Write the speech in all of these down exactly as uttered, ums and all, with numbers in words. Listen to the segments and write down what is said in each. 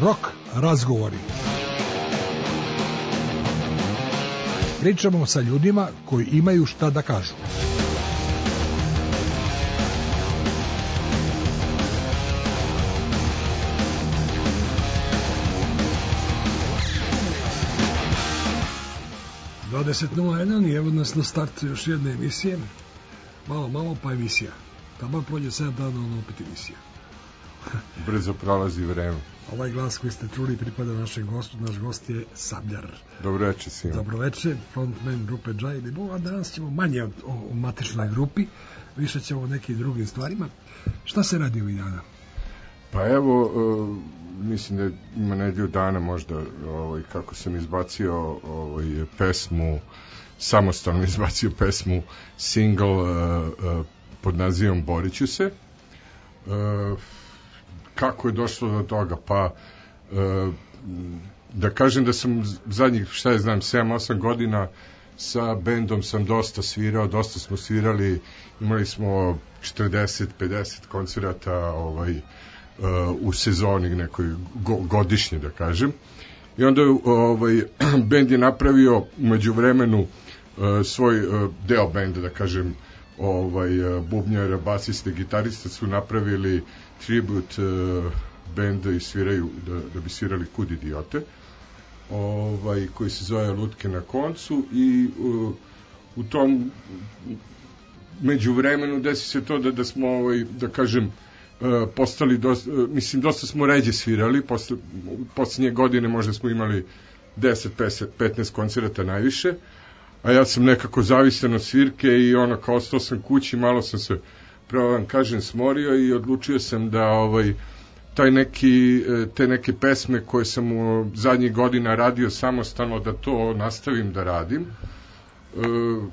Rock razgovori. Pričamo sa ljudima koji imaju šta da kažu. dvadeset nula jedan i evo nas na startu još jedne emisije. Malo, malo pa emisija. Tamo polje sedam dana, ono opet emisija. Brzo prolazi vreme. Ovaj glas koji ste čuli pripada našem gostu. Naš gost je Sabljar. Dobro večer svima. Dobro večer, frontman grupe Džaj Libo, a danas ćemo manje o, o matičnoj grupi, više ćemo o nekim drugim stvarima. Šta se radi ovih dana? Pa evo, uh, mislim da ima nedelju dana možda ovaj, kako sam izbacio ovaj, pesmu, samostalno izbacio pesmu, single uh, uh, pod nazivom Boriću se. Uh, kako je došlo do toga? Pa uh, da kažem da sam zadnjih, šta je znam, sedam osam godina sa bendom sam dosta svirao, dosta smo svirali, imali smo četrdeset pedeset koncerata ovaj, uh, u sezoni nekoj go, godišnje da kažem. I onda ovaj, bend je napravio umeđu vremenu uh, svoj uh, deo benda da kažem, ovaj, uh, bubnjara, basiste, gitarista su napravili tribut uh, benda i sviraju da, da bi svirali Kud idiote, ovaj, koji se zove Lutke na koncu i uh, u tom među vremenu desi se to da, da smo ovaj, da kažem uh, postali dosta, uh, mislim dosta smo ređe svirali posle, poslednje godine možda smo imali deset petnaest koncerata najviše, a ja sam nekako zavisan od svirke i ono kao ostao sam kući, malo sam se pravo vam kažem smorio i odlučio sam da ovaj taj neki, te neke pesme koje sam u zadnjih godina radio samostalno da to nastavim da radim. E,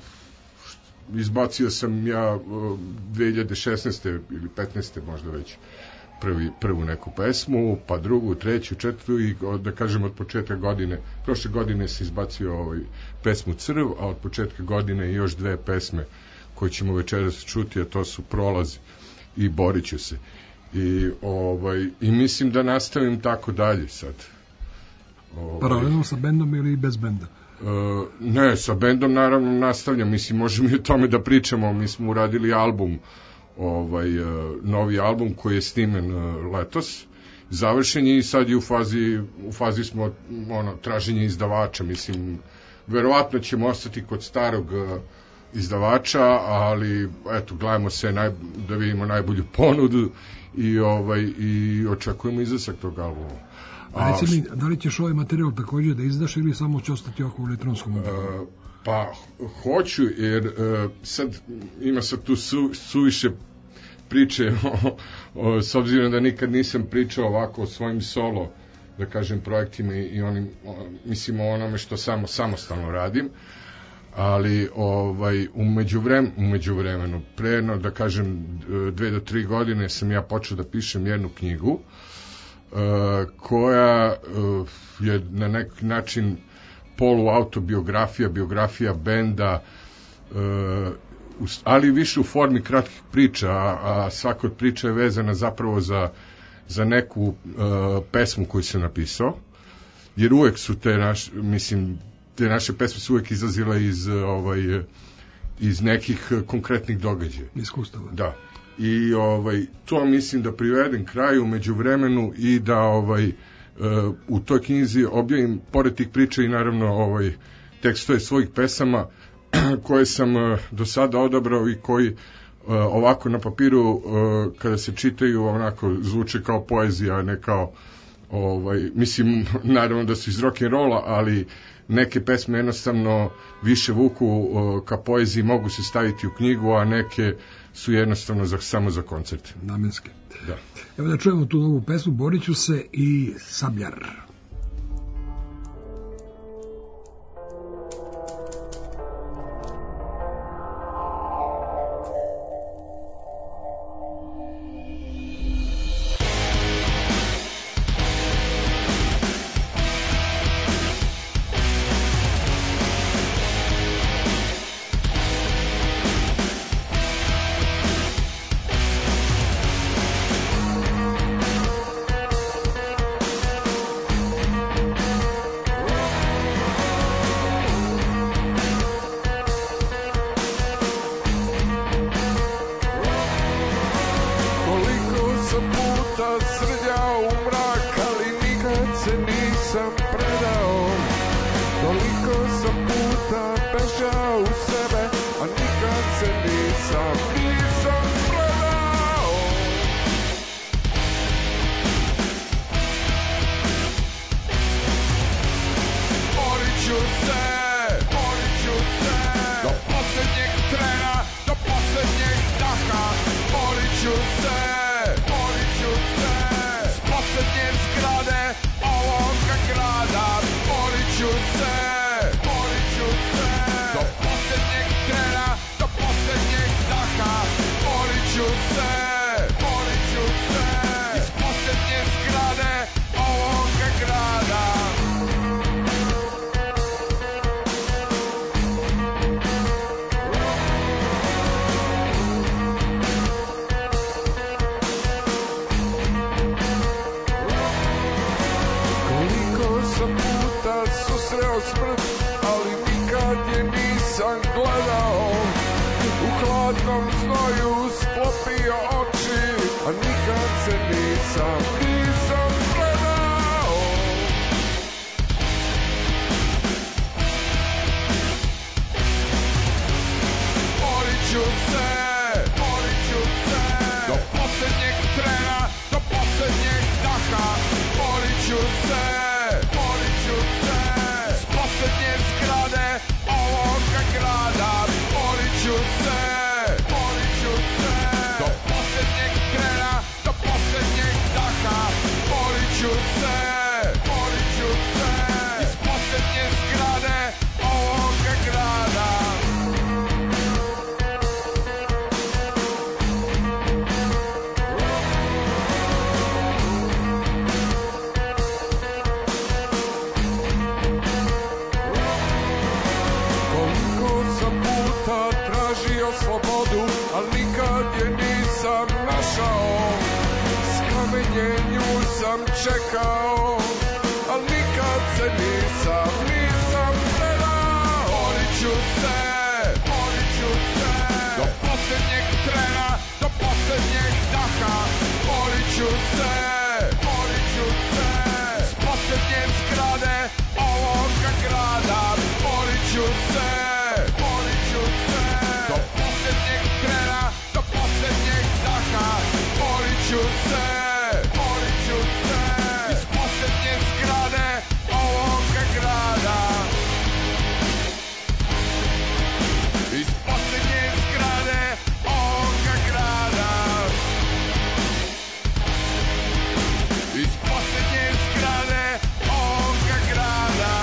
izbacio sam ja dve hiljade šesnaeste ili petnaeste možda već prvi, prvu neku pesmu, pa drugu, treću, četvrtu i da kažem od početka godine, prošle godine se izbacio ovaj pesmu Crv, a od početka godine još dve pesme koje ćemo večeras čuti, a to su Prolaz i Boriću se. I, ovaj, i mislim da nastavim tako dalje sad. Ovaj, Paralelno sa bendom ili bez benda? Uh, ne, sa bendom naravno nastavljam, mislim možemo i o tome da pričamo, mi smo uradili album, ovaj, uh, novi album koji je snimen uh, letos, završen je i sad je u fazi, u fazi smo ono, traženje izdavača, mislim, verovatno ćemo ostati kod starog uh, izdavača, ali eto, gledamo se naj, da vidimo najbolju ponudu i ovaj i očekujemo izlazak tog albuma. A reci mi, da li ćeš ovaj materijal takođe da izdaš ili samo će ostati oko u elektronskom obliku? Pa hoću, jer uh, sad ima sad tu su, suviše priče o, o, s obzirom da nikad nisam pričao ovako o svojim solo, da kažem, projektima i, i onim, o, mislim o onome što samo samostalno radim, ali ovaj u međuvremenu u međuvremenu preno da kažem dve do tri godine sam ja počeo da pišem jednu knjigu uh, koja uh, je na neki način poluautobiografija, biografija benda, uh, ali više u formi kratkih priča, a, a svaka od priča je vezana zapravo za, za neku uh, pesmu koju sam napisao, jer uvek su te naš, mislim, te naše pesme su uvek izlazile iz, ovaj, iz nekih konkretnih događaja. Iskustava. Da. I ovaj, to mislim da privedem kraju među vremenu i da ovaj, uh, u toj knjizi objavim, pored tih priča i naravno ovaj, tekstove svojih pesama koje sam uh, do sada odabrao i koji uh, ovako na papiru uh, kada se čitaju onako zvuče kao poezija, a ne kao ovaj, mislim naravno da su iz rock'n'rolla, ali neke pesme jednostavno više vuku uh, ka poeziji, mogu se staviti u knjigu, a neke su jednostavno za, samo za koncerte. Namenske. Da. Evo da čujemo tu novu pesmu, Boriću se i Sabljar. sam puta srljao u mrak, ali nikad se nisam predao. Toliko sam puta bežao u sebe, a nikad se nisam, nisam predao. Borit ću se, borit ću se, do posljednjeg trena, do posljednjeg daha. Borit ću se, borit ću se, s posljednje zgrade ovoga grada. Borit ću se, borit ću se, do posljednjeg trena, do posljednjeg daha. Borit ću se, borit ću se, iz posljednje zgrade ovoga grada. Susreo smrt, ali nikad je nisam gledao. U hladnom znoju sklopio oči, a nikad se nisam, nisam predao. Borit ću se, borit ću se, do posljednjeg trena, do posljednjeg daha. Borit ću se, borit ću se, posljednje zgrade ovoga grada. Borit ću se, borit ću se, do posljednjeg trena, do posljednjeg daha. Borit ću se, borit ću se, iz posljednje zgrade ovoga grada. Slobodu, al nikad je nisam našao. Skamenjenju sam čekao, al nikad se nisam, nisam predao. Borit ću se, borit ću se, do posljednjeg trena, do posljednjeg daha. Borit ću se, borit ću se, s posljednje zgrade ovoga grada. Borit ću se, borit ću se, do posljednjeg trena, do posljednjeg daha. Borit ću se, borit ću se, iz posljednje zgrade ovoga grada. Iz posljednje zgrade ovoga grada. Iz posljednje zgrade ovoga grada.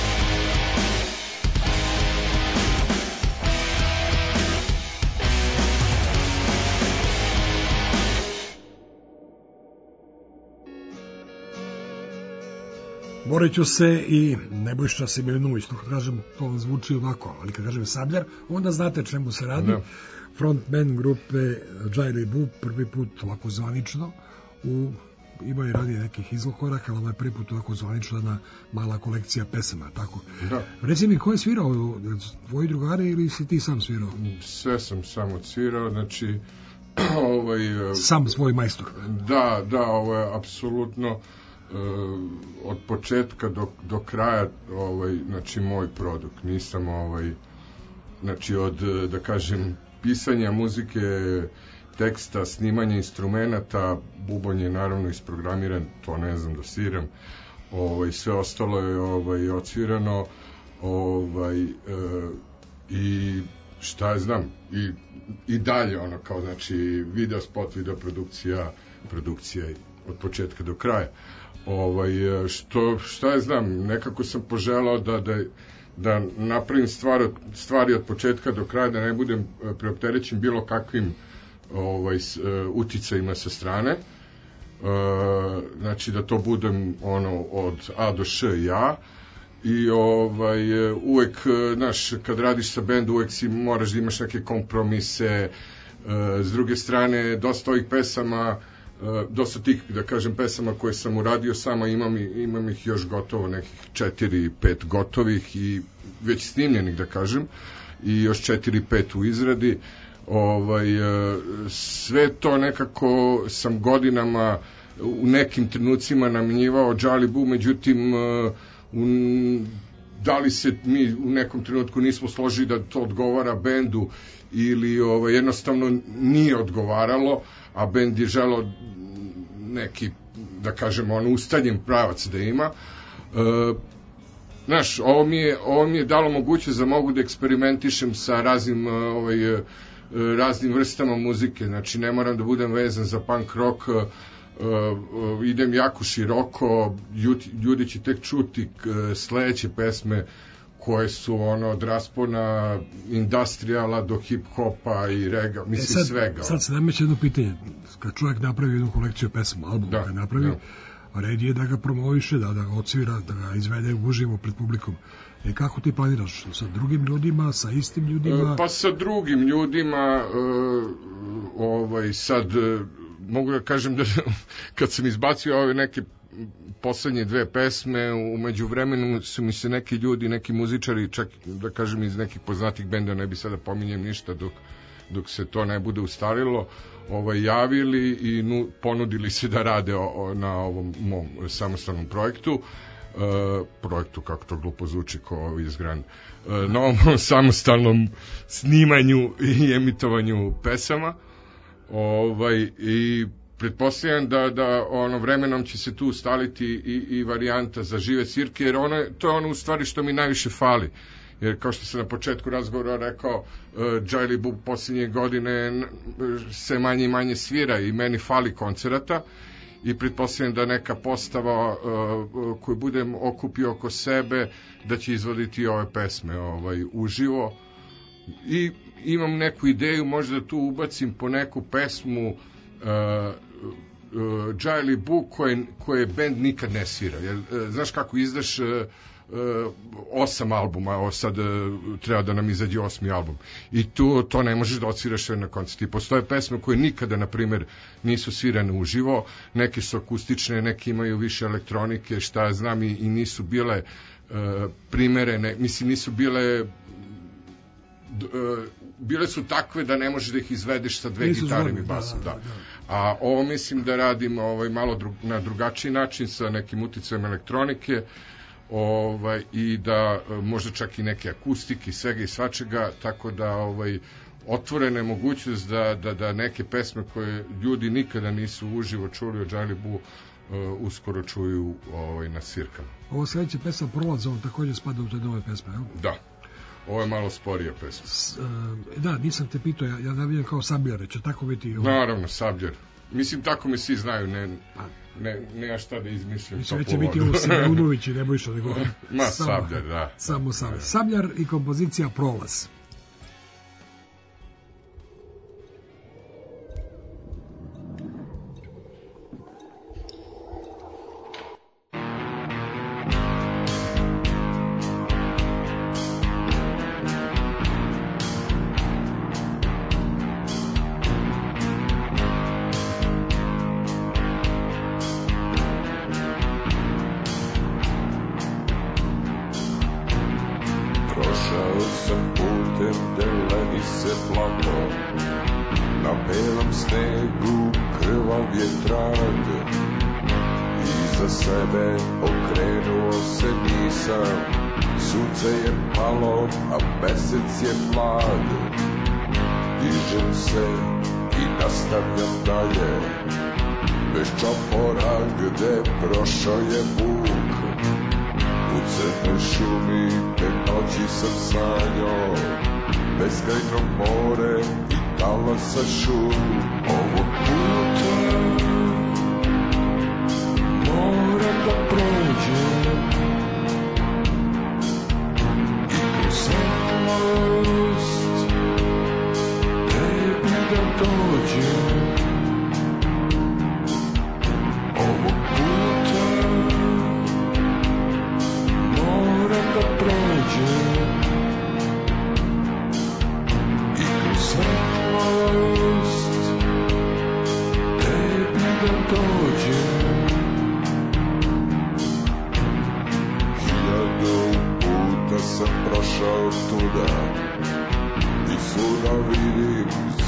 Borit ću se i Nebojša Semelinović, to kad kažem, to vam zvuči ovako, ali kad kažem Sabljar, onda znate čemu se radi. No. Frontman grupe Džajli Bub, prvi put ovako zvanično, u, ima i ranije nekih izgokoraka, ali ovo je prvi put ovako zvanično mala kolekcija pesama, tako. Da. Reci mi, ko je svirao, tvoji drugari ili si ti sam svirao? Sve sam sam odsvirao, znači... ovaj, sam svoj majstor. Da, da, ovo je apsolutno... Uh, od početka do, do kraja ovaj, znači moj produkt, nisam ovaj, znači od, da kažem, pisanja muzike, teksta, snimanja instrumenata, bubanj je naravno isprogramiran, to ne znam da sviram, ovaj, sve ostalo je ovaj, odsvirano, ovaj, uh, i šta je znam, i, i dalje ono kao, znači video spot, video produkcija, produkcija od početka do kraja. Ovaj, što, šta je znam, nekako sam poželao da, da, da napravim stvar, stvari od početka do kraja, da ne budem preopterećen bilo kakvim ovaj, uticajima sa strane, e, znači da to budem ono od A do Š ja, i ovaj, uvek, znaš, kad radiš sa bendom, uvek si moraš da imaš neke kompromise, e, s druge strane, dosta ovih pesama, dosta tih, da kažem, pesama koje sam uradio sama, imam, imam ih još gotovo nekih četiri, pet gotovih i već snimljenih, da kažem, i još četiri, pet u izradi. ovaj, sve to nekako sam godinama u nekim trenucima namjenjivao Džali Bu, međutim un, da li se mi u nekom trenutku nismo složili da to odgovara bendu ili ovaj, jednostavno nije odgovaralo, a bend je želeo neki, da kažemo, on ustaljen pravac da ima. E, znaš, ovo mi, je, ovo mi je dalo mogućnost da mogu da eksperimentišem sa raznim, ovaj, raznim vrstama muzike, znači ne moram da budem vezan za punk rock, Uh, uh, idem jako široko, ljudi, ljudi će tek čuti uh, sledeće pesme koje su ono od raspona industrijala do hip-hopa i rega, mislim e sad, svega. Sad se nameće jedno pitanje, kad čovjek napravi jednu kolekciju pesma, album, da, kad napravi, da. Red je da ga promoviše, da, da ga odsvira, da ga izvede uživo pred publikom. E kako ti planiraš? Sa drugim ljudima, sa istim ljudima? Pa sa drugim ljudima, uh, ovaj, sad... Uh, mogu da kažem da kad sam izbacio ove neke poslednje dve pesme, u međuvremenu su mi se neki ljudi, neki muzičari, čak da kažem iz nekih poznatih benda, ne bi sada pominjem ništa dok, dok se to ne bude ustarilo, ovaj, javili i nu, ponudili se da rade o, o, na ovom mom samostalnom projektu. Uh, projektu, kako to glupo zvuči ko ovi iz Grand, uh, na ovom samostalnom snimanju i emitovanju pesama. Ovaj, i pretpostavljam da, da ono vremenom će se tu ustaliti i, i varijanta za žive svirke, jer ono, to je ono u stvari što mi najviše fali, jer kao što sam na početku razgovora rekao, uh, Džali Bu posljednje godine se manje i manje svira i meni fali koncerata i pretpostavljam da neka postava uh, koju budem okupio oko sebe da će izvoditi ove pesme ovaj, uživo i imam neku ideju, možda tu ubacim po neku pesmu uh, uh, Džali Bu koje, koje band nikad ne svira. Jer, uh, znaš kako izdaš uh, uh, osam albuma, o sad uh, treba da nam izađe osmi album. I tu to ne možeš da odsviraš sve na koncerti. Postoje pesme koje nikada, na primjer, nisu svirane uživo, neke su akustične, neke imaju više elektronike, šta ja znam, i, i nisu bile uh, primerene, mislim, nisu bile bile su takve da ne možeš da ih izvedeš sa dve gitare i basom, da, da. A ovo mislim da radim ovaj, malo dru, na drugačiji način sa nekim uticajem elektronike, ovaj, i da možda čak i neke akustike, svega i svačega, tako da ovaj, otvorena je mogućnost da, da, da neke pesme koje ljudi nikada nisu uživo čuli od Džali Bu uh, uskoro čuju ovaj, na svirkama. Ovo sledeća pesma Prolaz, on takođe spada u te nove pesme, jel? Da. Ovo je malo sporija pesma. S, uh, da, nisam te pitao, ja, ja da vidim kao Sabljar, će tako biti... Ovo... Naravno, Sabljar. Mislim, tako me svi znaju, ne, ne, ne ja šta da izmišljam. Mislim, neće biti ovo Simeonović i Nebojša, nego... Ma, Sabljar, da. Samo Sabljar. Sabljar i kompozicija Prolaz. Prošao je vuk u crnoj šumi, te noći sam sanjao beskrajno more i talasa šum. Ovog puta moram da prođem i kroz svetlost tebi da dođem. Sam prošao tuda i svuda vidim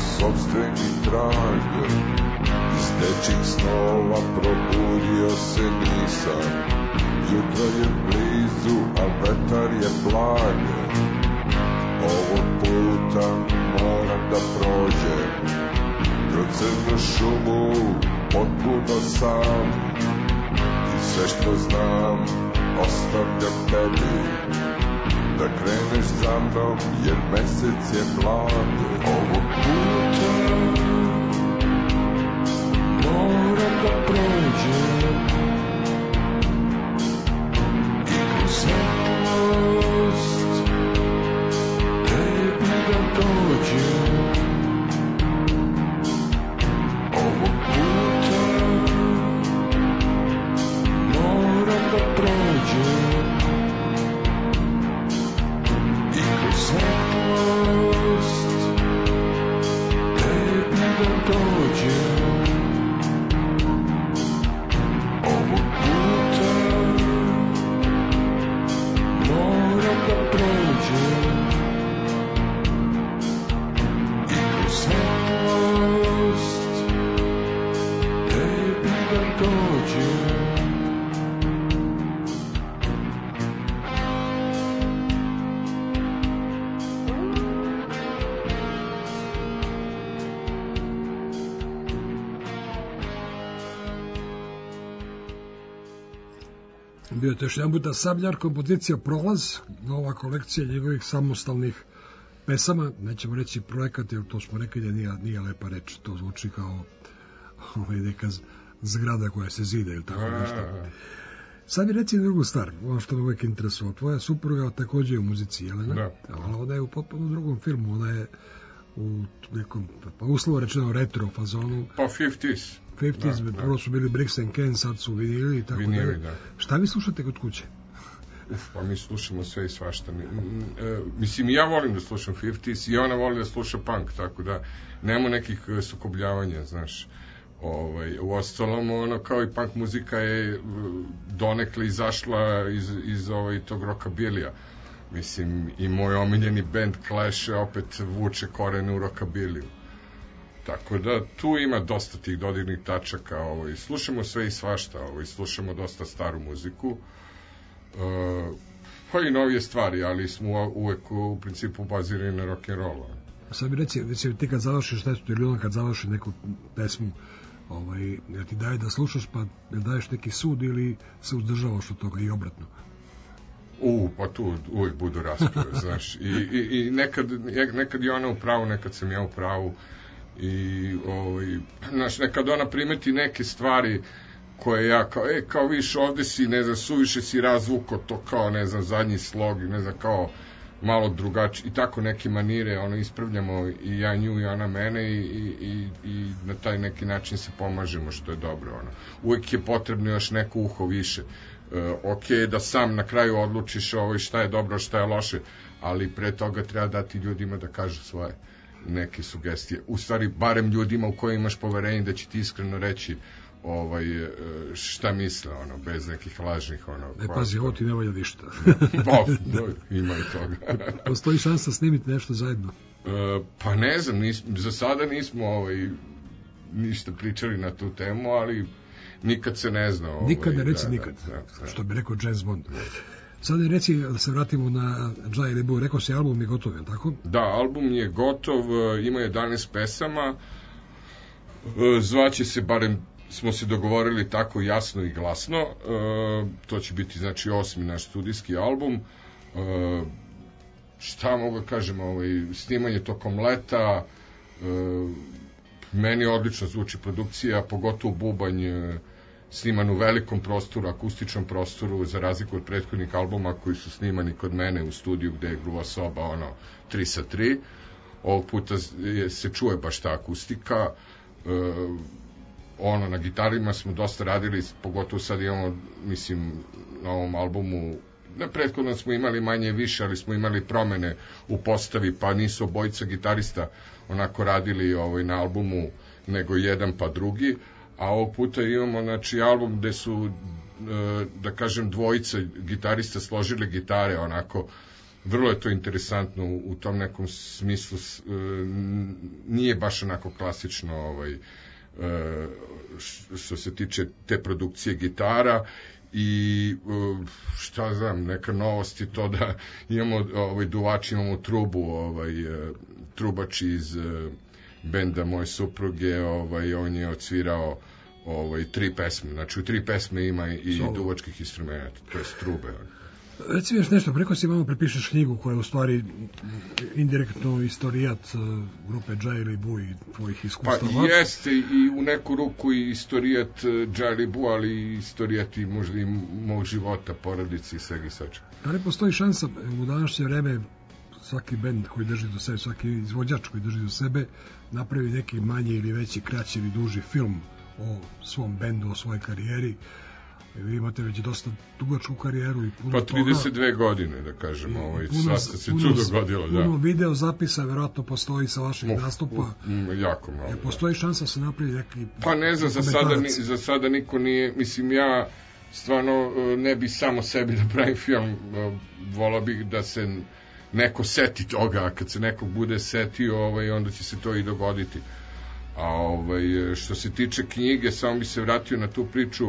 dečjih snova probudio se nisam. Jutro je blizu, a vetar je blag. Ovog puta moram da prođem kroz crnu šumu, potpuno sam. I sve što znam ostavljam tebi, da kreneš za mnom, jer mesec je mlad. Ovog puta moram da prođem i kroz svetlost tebi da dođem. Ovog puta moram da prođem i kroz svetlost tebi da dođem. Ovog puta moram da prođem i kroz svetlost tebi da dođem. Bio je to još jedan puta Sabljar, kompozicija Prolaz, nova kolekcija njegovih samostalnih pesama, nećemo reći projekat, jer to smo rekli da nije, nije lepa reč, to zvuči kao ovaj, neka zgrada koja se zida ili tako nešto. Sad mi reci drugu stvar, ono što me uvijek interesuje, tvoja supruga također je u muzici, Jelena, da. Ali ona je u potpuno drugom filmu, ona je u nekom, pa uslovo rečeno retro fazonu. Pa pedesetih. pedesetih, da, prvo su bili Briggs and Ken, sad su vinili i tako vinili, da. da. Šta vi slušate kod kuće? Uf, pa mi slušamo sve i svašta. Mi, e, mislim, ja volim da slušam pedesetih i ona voli da sluša punk, tako da nema nekih sukobljavanja, znaš. Ovaj, u ostalom, ono, kao i punk muzika je donekle izašla iz, iz ovaj, tog rockabilija. Mislim, i moj omiljeni band Clash opet vuče korene u rockabiliju. Tako da tu ima dosta tih dodirnih tačaka, ovaj, slušamo sve i svašta, ovaj, slušamo dosta staru muziku, uh, pa i novije stvari, ali smo uvek u principu bazirani na rock'n'roll. Sad mi reci, reci, ti kad završiš nešto ili ono kad završi neku pesmu, ovaj, jel ti daje da slušaš, pa jel daješ neki sud ili se uzdržavaš od toga i obratno? U, pa tu uvek budu rasprave, znaš, i, i, i nekad, nekad je ona u pravu, nekad sam ja u pravu, i ovaj, znaš, nekad ona primeti neke stvari koje ja kao, e, kao viš ovde si, ne znam, suviše si razvuko to kao, ne znam, zadnji slog, ne znam, kao malo drugačije, i tako neke manire, ono, ispravljamo i ja nju i ona mene i, i, i na taj neki način se pomažemo, što je dobro, ono. Uvek je potrebno još neko uho više. E, ok, da sam na kraju odlučiš ovo šta je dobro, šta je loše, ali pre toga treba dati ljudima da kažu svoje neke sugestije. U stvari, barem ljudima u kojima imaš poverenje da će ti iskreno reći ovaj, šta misle, ono, bez nekih lažnih, ono... Ne, pazi, ovo ti ne valja ništa. Bo, do, ima i toga. Postoji šansa snimiti nešto zajedno? E, pa ne znam, nis, za sada nismo ovaj, ništa pričali na tu temu, ali nikad se ne zna. Ovaj, nikad ne reci da, nikad, da, da, što bi rekao James Bond. Sad je reci, da se vratimo na Džaj Lebu, rekao si album je gotov, je li tako? Da, album je gotov, ima jedanaest pesama, zvaće se, barem smo se dogovorili tako jasno i glasno, to će biti znači osmi naš studijski album, šta mogu da kažem, ovaj, snimanje tokom leta, meni odlično zvuči produkcija, pogotovo bubanj, sniman u velikom prostoru, akustičnom prostoru, za razliku od prethodnih albuma koji su snimani kod mene u studiju gde je gruva soba, ono, tri sa tri. Ovog puta je, se čuje baš ta akustika. E, ono, na gitarima smo dosta radili, pogotovo sad imamo, mislim, na ovom albumu, na prethodno smo imali manje više, ali smo imali promene u postavi, pa nisu obojica gitarista onako radili ovaj, na albumu, nego jedan pa drugi. A ovog puta imamo, znači, album gde su, da kažem, dvojica gitarista složili gitare, onako, vrlo je to interesantno u tom nekom smislu, nije baš onako klasično ovaj, što se tiče te produkcije gitara i šta znam, neka novost je to da imamo ovaj duvač, imamo trubu, ovaj trubač iz benda moje supruge, ovaj on je odsvirao ovaj tri pesme, znači u tri pesme ima i Solo. Duvačkih instrumenata, to je trube. Reci mi još nešto, preko si malo prepišeš knjigu koja je u stvari indirektno istorijat grupe Džaili Bu i tvojih iskustava. Pa jeste i u neku ruku i istorijat Džaili Bu, ali i istorijat i možda i mog života, porodici i svega i svačega. Da li postoji šansa u današnje vreme svaki bend koji drži do sebe, svaki izvođač koji drži do sebe napravi neki manji ili veći, kraći ili duži film o svom bendu, o svojoj karijeri? Vi imate već dosta dugačku karijeru i puno pa trideset dve toga, godine, da kažemo, ovaj, svašta se tu dogodilo. Puno da. video zapisa verovatno postoji sa vaših uh, nastupa. Uh, jako malo. E, postoji da. šansa da se napravi neki... Pa ne znam, za sada, ni, za sada niko nije, mislim, ja stvarno ne bi samo sebi da pravim film, volao bih da se neko seti toga, a kad se nekog bude setio, ovaj, onda će se to i dogoditi. A ovaj, što se tiče knjige, samo bi se vratio na tu priču,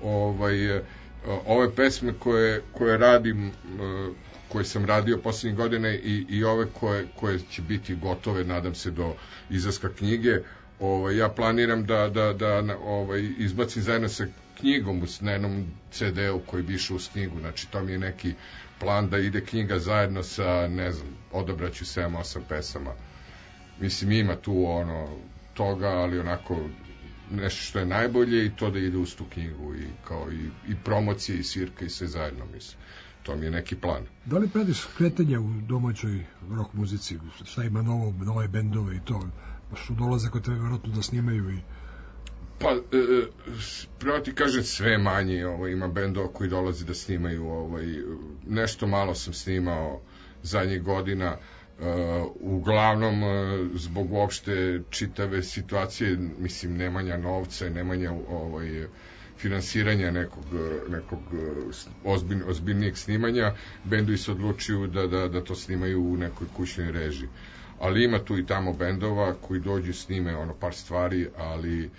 ovaj, ove pesme koje, koje radim, koje sam radio poslednjih godine i, i ove koje, koje će biti gotove, nadam se, do izlaska knjige, ovaj, ja planiram da, da, da ovaj, izbacim zajedno sa knjigom na jednom ce de-u koji bi išao uz knjigu, znači to mi je neki plan da ide knjiga zajedno sa, ne znam, odabraću sedam osam pesama. Mislim, ima tu ono toga, ali onako nešto što je najbolje i to da ide uz tu knjigu i kao i, i promocije i svirka i sve zajedno, mislim. To mi je neki plan. Da li pratiš kretanja u domaćoj rock muzici? Šta ima novo, nove bendove i to? Pa što dolaze kod tebe vjerojatno da snimaju i... Pa, e, pravo ti kažem, sve manje, ovaj, ima bendova koji dolazi da snimaju, ovaj, nešto malo sam snimao zadnjih godina, Uh, uglavnom uh, zbog uopšte čitave situacije, mislim, nemanja novca i nemanja ovaj, finansiranja nekog, nekog ozbilj, ozbiljnijeg snimanja, bendovi se odlučuju da, da, da to snimaju u nekoj kućnoj režiji. Ali ima tu i tamo bendova koji dođu snime ono par stvari, ali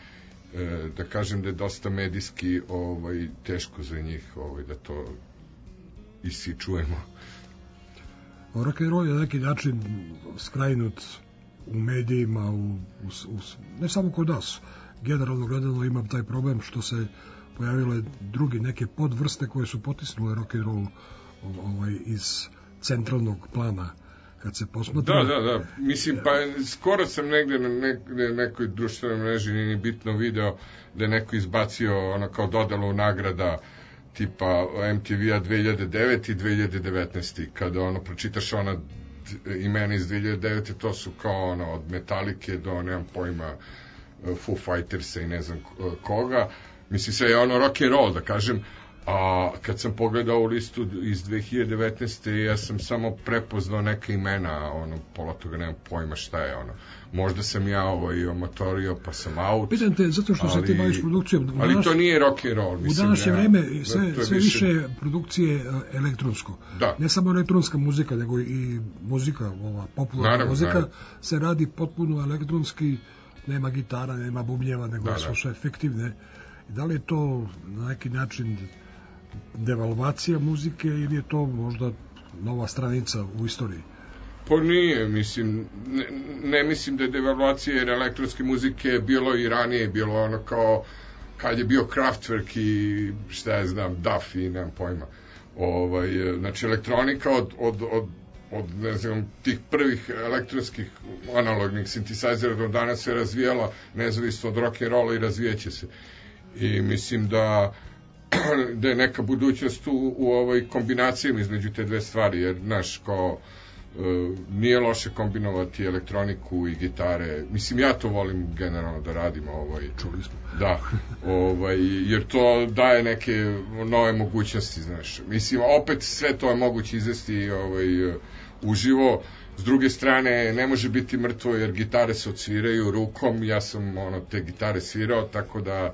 e, da kažem da je dosta medijski ovaj, teško za njih ovaj, da to i svi čujemo. Rock and roll je na neki način skrajnut u medijima, u, u, u, ne samo kod nas. Generalno gledano imam taj problem što se pojavile drugi neke podvrste koje su potisnule rock and roll ovaj, iz centralnog plana kad se posmatra. Da, da, da. Mislim, pa skoro sam negde na ne, nekoj društvenoj mreži, nije bitno video da je neko izbacio ono kao dodelu nagrada tipa em te ve-a dve hiljade devete i dve hiljade devetnaeste. Kada ono pročitaš ona imena iz dve hiljade devete, to su kao ono od Metalike do, nemam pojma, Foo Fightersa i ne znam koga. Mislim, sve je ono rock and roll, da kažem. A kad sam pogledao ovu listu iz dve hiljade devetnaeste, ja sam samo prepoznao neke imena, ono, pola toga nemam pojma šta je, ono. Možda sam ja ovo i omatorio, pa sam out. Pitam te, zato što ali, se ti baviš produkcijom. Ali danas, to nije rock and roll. Mislim, u današnje vreme sve, sve više, više produkcije elektronsko. Da. Ne samo elektronska muzika, nego i muzika, ova popularna naravno, muzika, naravno. Se radi potpuno elektronski, nema gitara, nema bubnjeva, nego da, su sve efektivne. I da li je to na neki način devalvacija muzike ili je to možda nova stranica u istoriji? Pa nije, mislim, ne, ne mislim da je devalvacija, jer elektronske muzike je bilo i ranije, bilo ono kao kad je bio Kraftwerk i šta ja znam, Duff i nemam pojma. Ovaj, znači elektronika od, od, od, od ne znam, tih prvih elektronskih analognih sintesajzera do danas se razvijala nezavisno od rock'n'rolla i razvijeće se. I mislim da da je neka budućnost u, u ovoj kombinacijama između te dve stvari, jer, znaš, kao e, nije loše kombinovati elektroniku i gitare. Mislim, ja to volim generalno da radim, ovaj, čuli smo. Da, ovaj, jer to daje neke nove mogućnosti, znaš. Mislim, opet sve to je moguće izvesti ovaj, uživo. S druge strane, ne može biti mrtvo, jer gitare se odsviraju rukom. Ja sam ono, te gitare svirao, tako da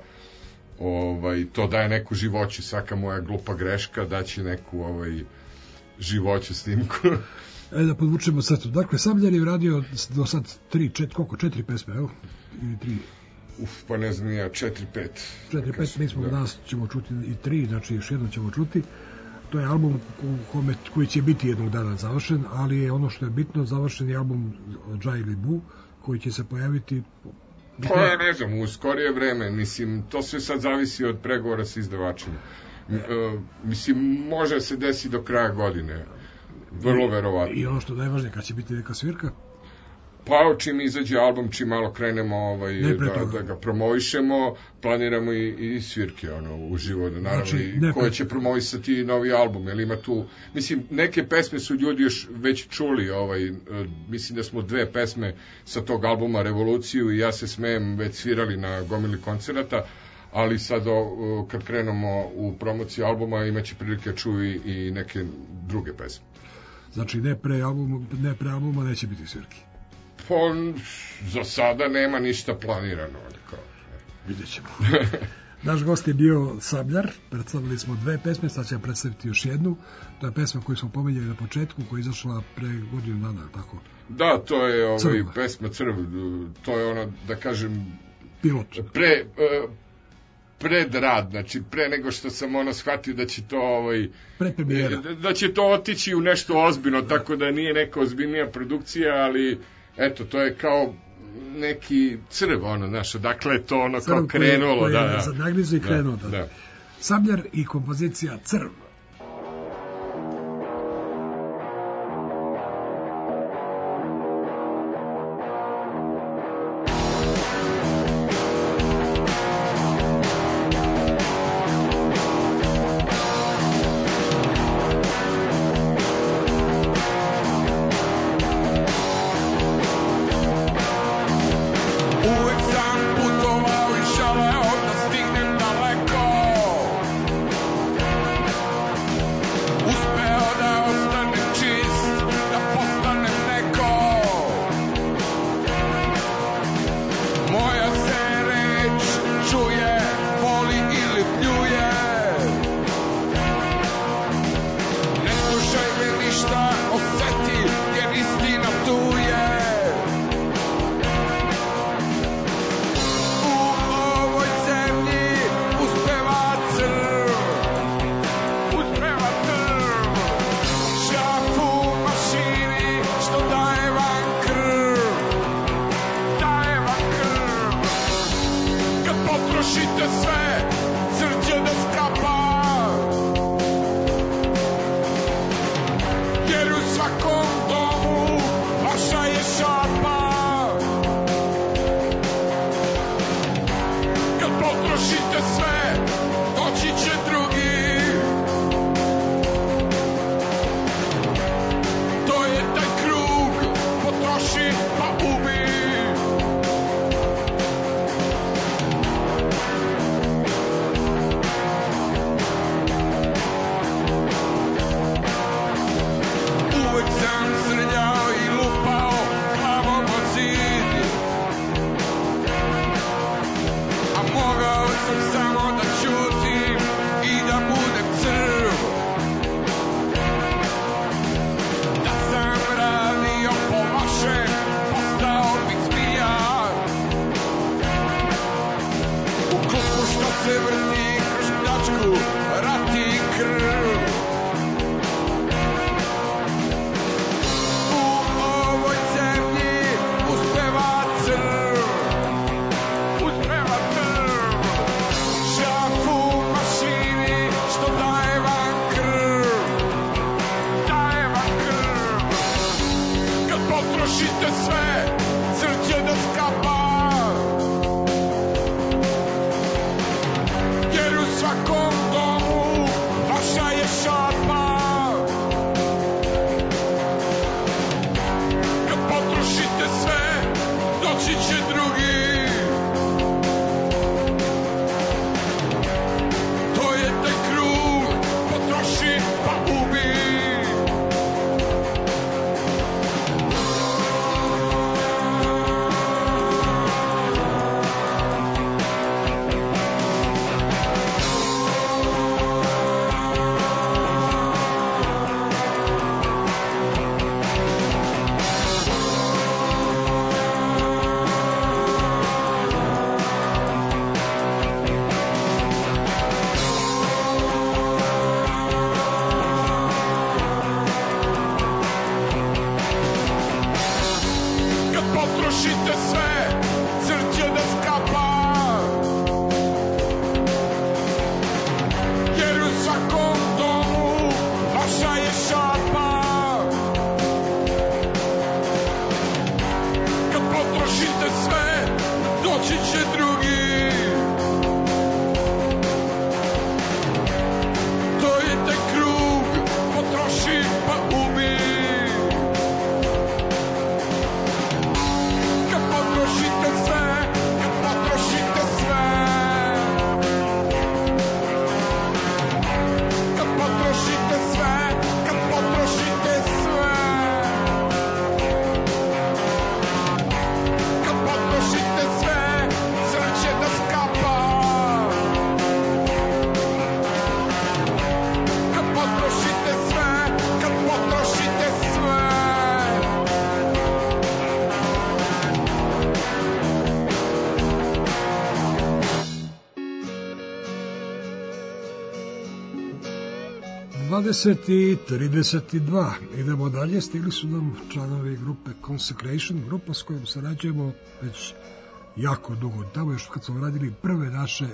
ovaj, to daje neku živoću. Svaka moja glupa greška daće neku ovaj, živoću snimku. E, da podvučemo sad. Dakle, Sabljar je radio do sad tri, čet, koliko, četiri pesme, evo? Ili tri? Uf, pa ne znam ja, četiri pet. četiri pet, mi smo da. Danas ćemo čuti i tri, znači još jedno ćemo čuti. To je album kome, koji će biti jednog dana završen, ali je ono što je bitno, završen je album Džai Li Bu, koji će se pojaviti... Pa ja ne znam, u skorije vreme, mislim, to sve sad zavisi od pregovora sa izdavačima. Uh, mislim, može se desi do kraja godine, vrlo verovatno. I ono što najvažnije, kad će biti neka svirka? Pa čim izađe album, čim malo krenemo ovaj, da, da ga promovišemo, planiramo i, i svirke ono, uživo, da, naravno, znači, i koje će promovisati novi album, jer ima tu, mislim, neke pesme su ljudi još već čuli, ovaj, mislim da smo dve pesme sa tog albuma Revoluciju i Ja se smejem već svirali na gomili koncerata, ali sad o, kad krenemo u promociju albuma imaće prilike čuju i neke druge pesme. Znači ne pre albuma, ne pre albuma neće biti svirki? Pa, za sada nema ništa planirano. Kao. Vidjet ćemo. Naš gost je bio Sabljar, predstavili smo dve pesme, sad ćemo predstaviti još jednu. To je pesma koju smo pomenjali na početku, koja je izašla pre godinu dana, tako? Da, to je ovaj, Crv. pesma Crv, to je ono, da kažem... Pilot. Pre... Uh, pred rad, znači pre nego što sam ono shvatio da će to ovaj, da, da će to otići u nešto ozbiljno, tako da nije neka ozbiljnija produkcija, ali eto, to je kao neki crv, ono, znaš, dakle to ono crv kao krenulo, koji, koji da, da. Sad nagrizu i krenuo, da, da. da. Sabljar i kompozicija Crv. dvadeset i trideset dva. Idemo dalje, stigli su nam članovi grupe Consecration, grupa s kojom sarađujemo već jako dugo. Tamo još kad smo radili prve naše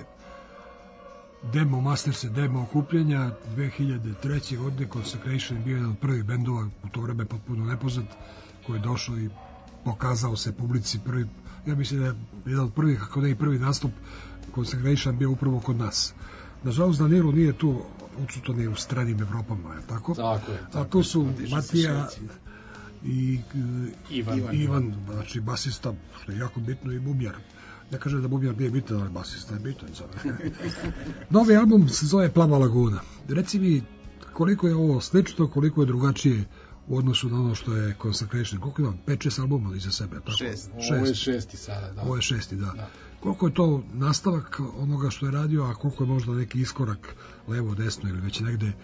demo masterse, demo okupljanja dve hiljade treće. godine, Consecration je bio jedan od prvih bendova, u to vreme potpuno nepoznat, koji je došao i pokazao se publici prvi, ja mislim da je jedan od prvih, ako ne i prvi nastup Consecration bio upravo kod nas. Nažalost, Danilo nije tu, odsutan je u stranim Evropama, je tako? Tako je. Tako A tu su je, Matija i Ivan, Ivan, Ivan, znači basista, što je jako bitno, i bubnjar. Ne kaže da bubnjar nije bitan, ali basista je bitan. Novi album se zove Plava laguna. Reci mi koliko je ovo slično, koliko je drugačije u odnosu na ono što je Consecration. Koliko ima? pet šest albuma iza sebe? Tako? Šest. šest. Ovo je šesti sada, da. Ovo je šesti, da. da. Koliko je to nastavak onoga što je radio, a koliko je možda neki iskorak levo, desno ili već negde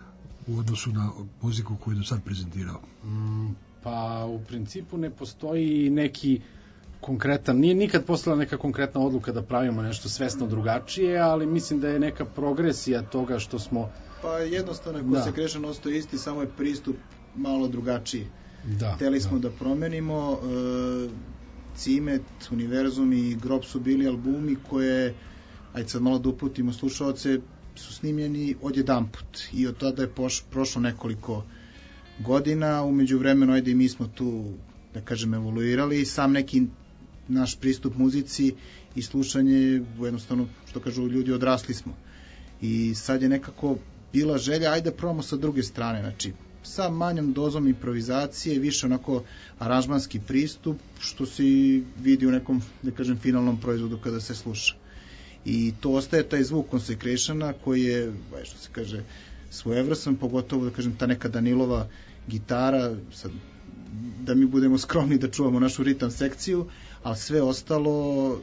u odnosu na muziku koju je do sad prezentirao? Mm, pa u principu ne postoji neki konkretan, nije nikad postala neka konkretna odluka da pravimo nešto svesno drugačije, ali mislim da je neka progresija toga što smo... Pa jednostavno je Consecration ostao isti, samo je pristup malo drugačiji. Da, Hteli smo da, da promenimo, e, Cimet, Univerzum i Grob su bili albumi koje, ajde sad malo da uputimo slušalce, su snimljeni odjedanput i od tada je poš, prošlo nekoliko godina, umeđu vremenu ajde i mi smo tu, da kažem, evoluirali i sam neki naš pristup muzici i slušanje, jednostavno, što kažu ljudi, odrasli smo. I sad je nekako bila želja, ajde da probamo sa druge strane, znači, sa manjom dozom improvizacije, više onako aranžmanski pristup, što se vidi u nekom, da kažem, finalnom proizvodu kada se sluša. I to ostaje taj zvuk Consecrationa koji je, što se kaže, svojevrsan, pogotovo, da kažem, ta neka Danilova gitara, sad, da mi budemo skromni da čuvamo našu ritam sekciju, ali sve ostalo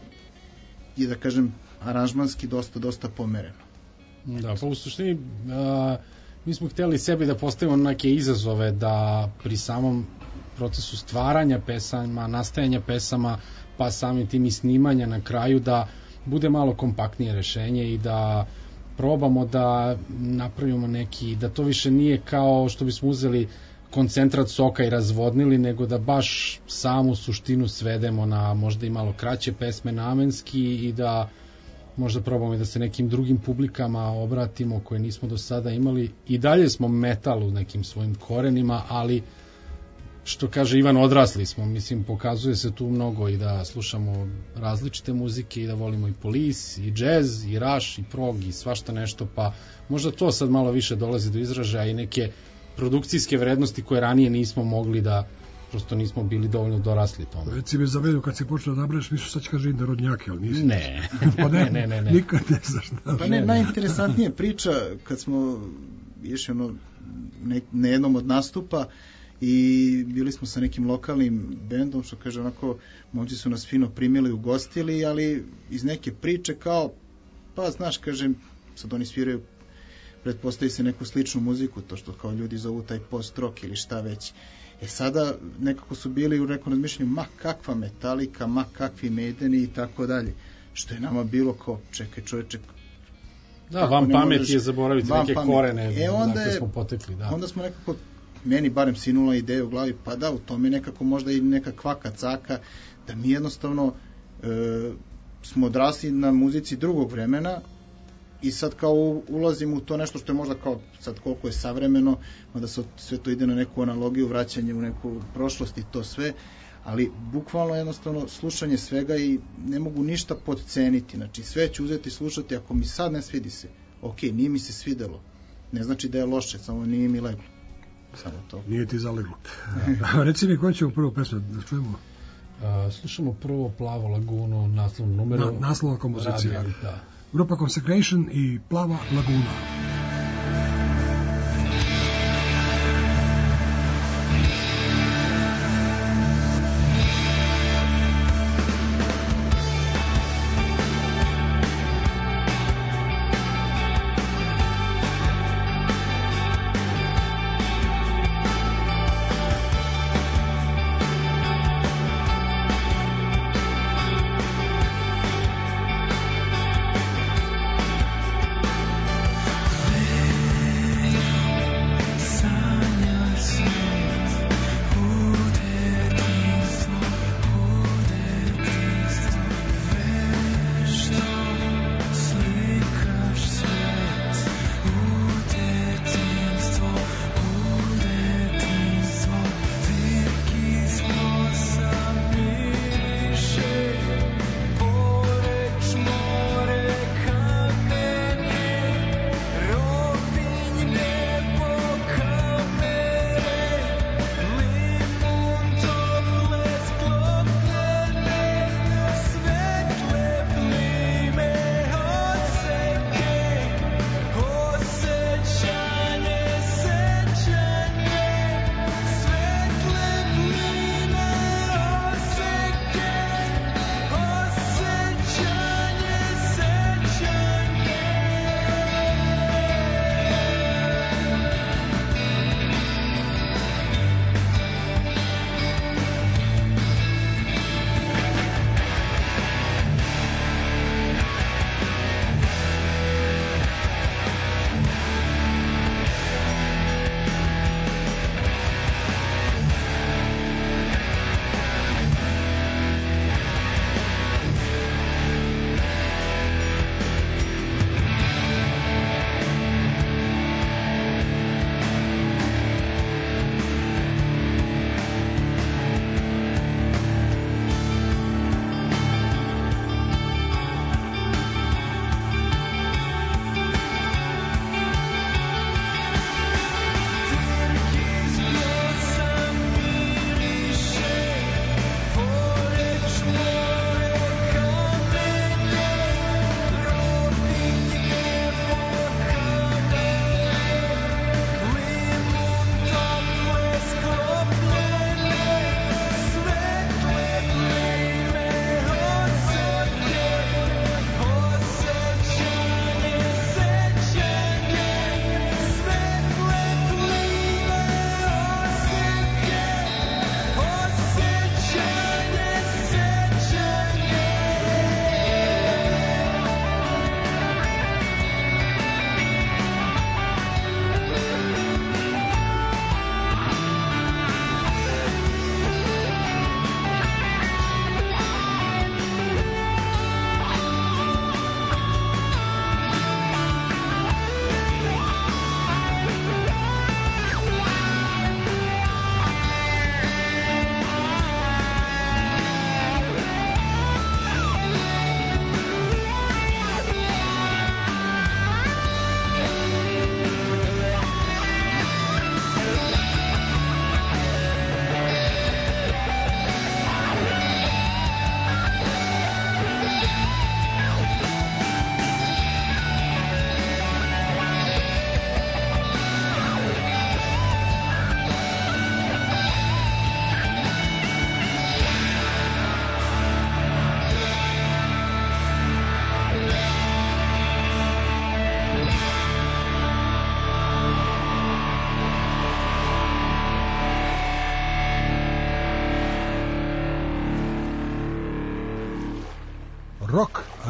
je, da kažem, aranžmanski dosta, dosta pomereno. Da, pa u suštini a, mi smo htjeli sebi da postavimo neke izazove da pri samom procesu stvaranja pesama, nastajanja pesama, pa samim tim i snimanja na kraju, da bude malo kompaktnije rešenje i da probamo da napravimo neki, da to više nije kao što bismo uzeli koncentrat soka i razvodnili, nego da baš samu suštinu svedemo na možda i malo kraće pesme namenski i da možda probamo i da se nekim drugim publikama obratimo koje nismo do sada imali. I dalje smo metal u nekim svojim korenima, ali što kaže Ivan, odrasli smo, mislim, pokazuje se tu mnogo i da slušamo različite muzike i da volimo i Police, i jazz, i Rush, i prog, i svašta nešto, pa možda to sad malo više dolazi do izražaja i neke produkcijske vrednosti koje ranije nismo mogli da, prosto nismo bili dovoljno dorasli tome. Reci mi za vedu, kad si počeo da nabraš, misliš sad će kaže narodnjake, ali nisi? Ne. Pa ne, ne, ne, ne. Nikad ne znaš. Pa ne, najinteresantnija priča, kad smo išli ono, ne, na jednom od nastupa i bili smo sa nekim lokalnim bendom, što kaže onako, momci su nas fino primili, ugostili, ali iz neke priče kao, pa znaš, kažem, sad oni sviraju, pretpostavi se neku sličnu muziku, to što kao ljudi zovu taj post-rock ili šta već. E sada nekako su bili u nekom razmišljanju, ma kakva Metallica, ma kakvi Maideni i tako dalje. Što je nama bilo kao, čekaj čovječe, da, vam pamet možeš, je zaboraviti neke pamet. korene e, onda je, smo potekli. Da. Onda smo nekako, meni barem sinula ideja u glavi, pa da, u tome nekako možda i neka kvaka caka, da mi jednostavno e, smo odrasli na muzici drugog vremena i sad kao ulazimo u to nešto što je možda kao sad koliko je savremeno, onda sve to ide na neku analogiju, vraćanje u neku prošlost i to sve, ali bukvalno jednostavno slušanje svega i ne mogu ništa podceniti, znači sve ću uzeti i slušati, ako mi sad ne svidi se, ok, nije mi se svidelo, ne znači da je loše, samo nije mi leglo. Samo to. Nije ti zaleglo. Da. Reci mi, koju ćemo prvo pesmu da čujemo? Uh, slušamo prvo Plavu lagunu, naslovnu numeru. Na, naslova kompozicija. Radio, da. Grupa Consecration i Plava laguna.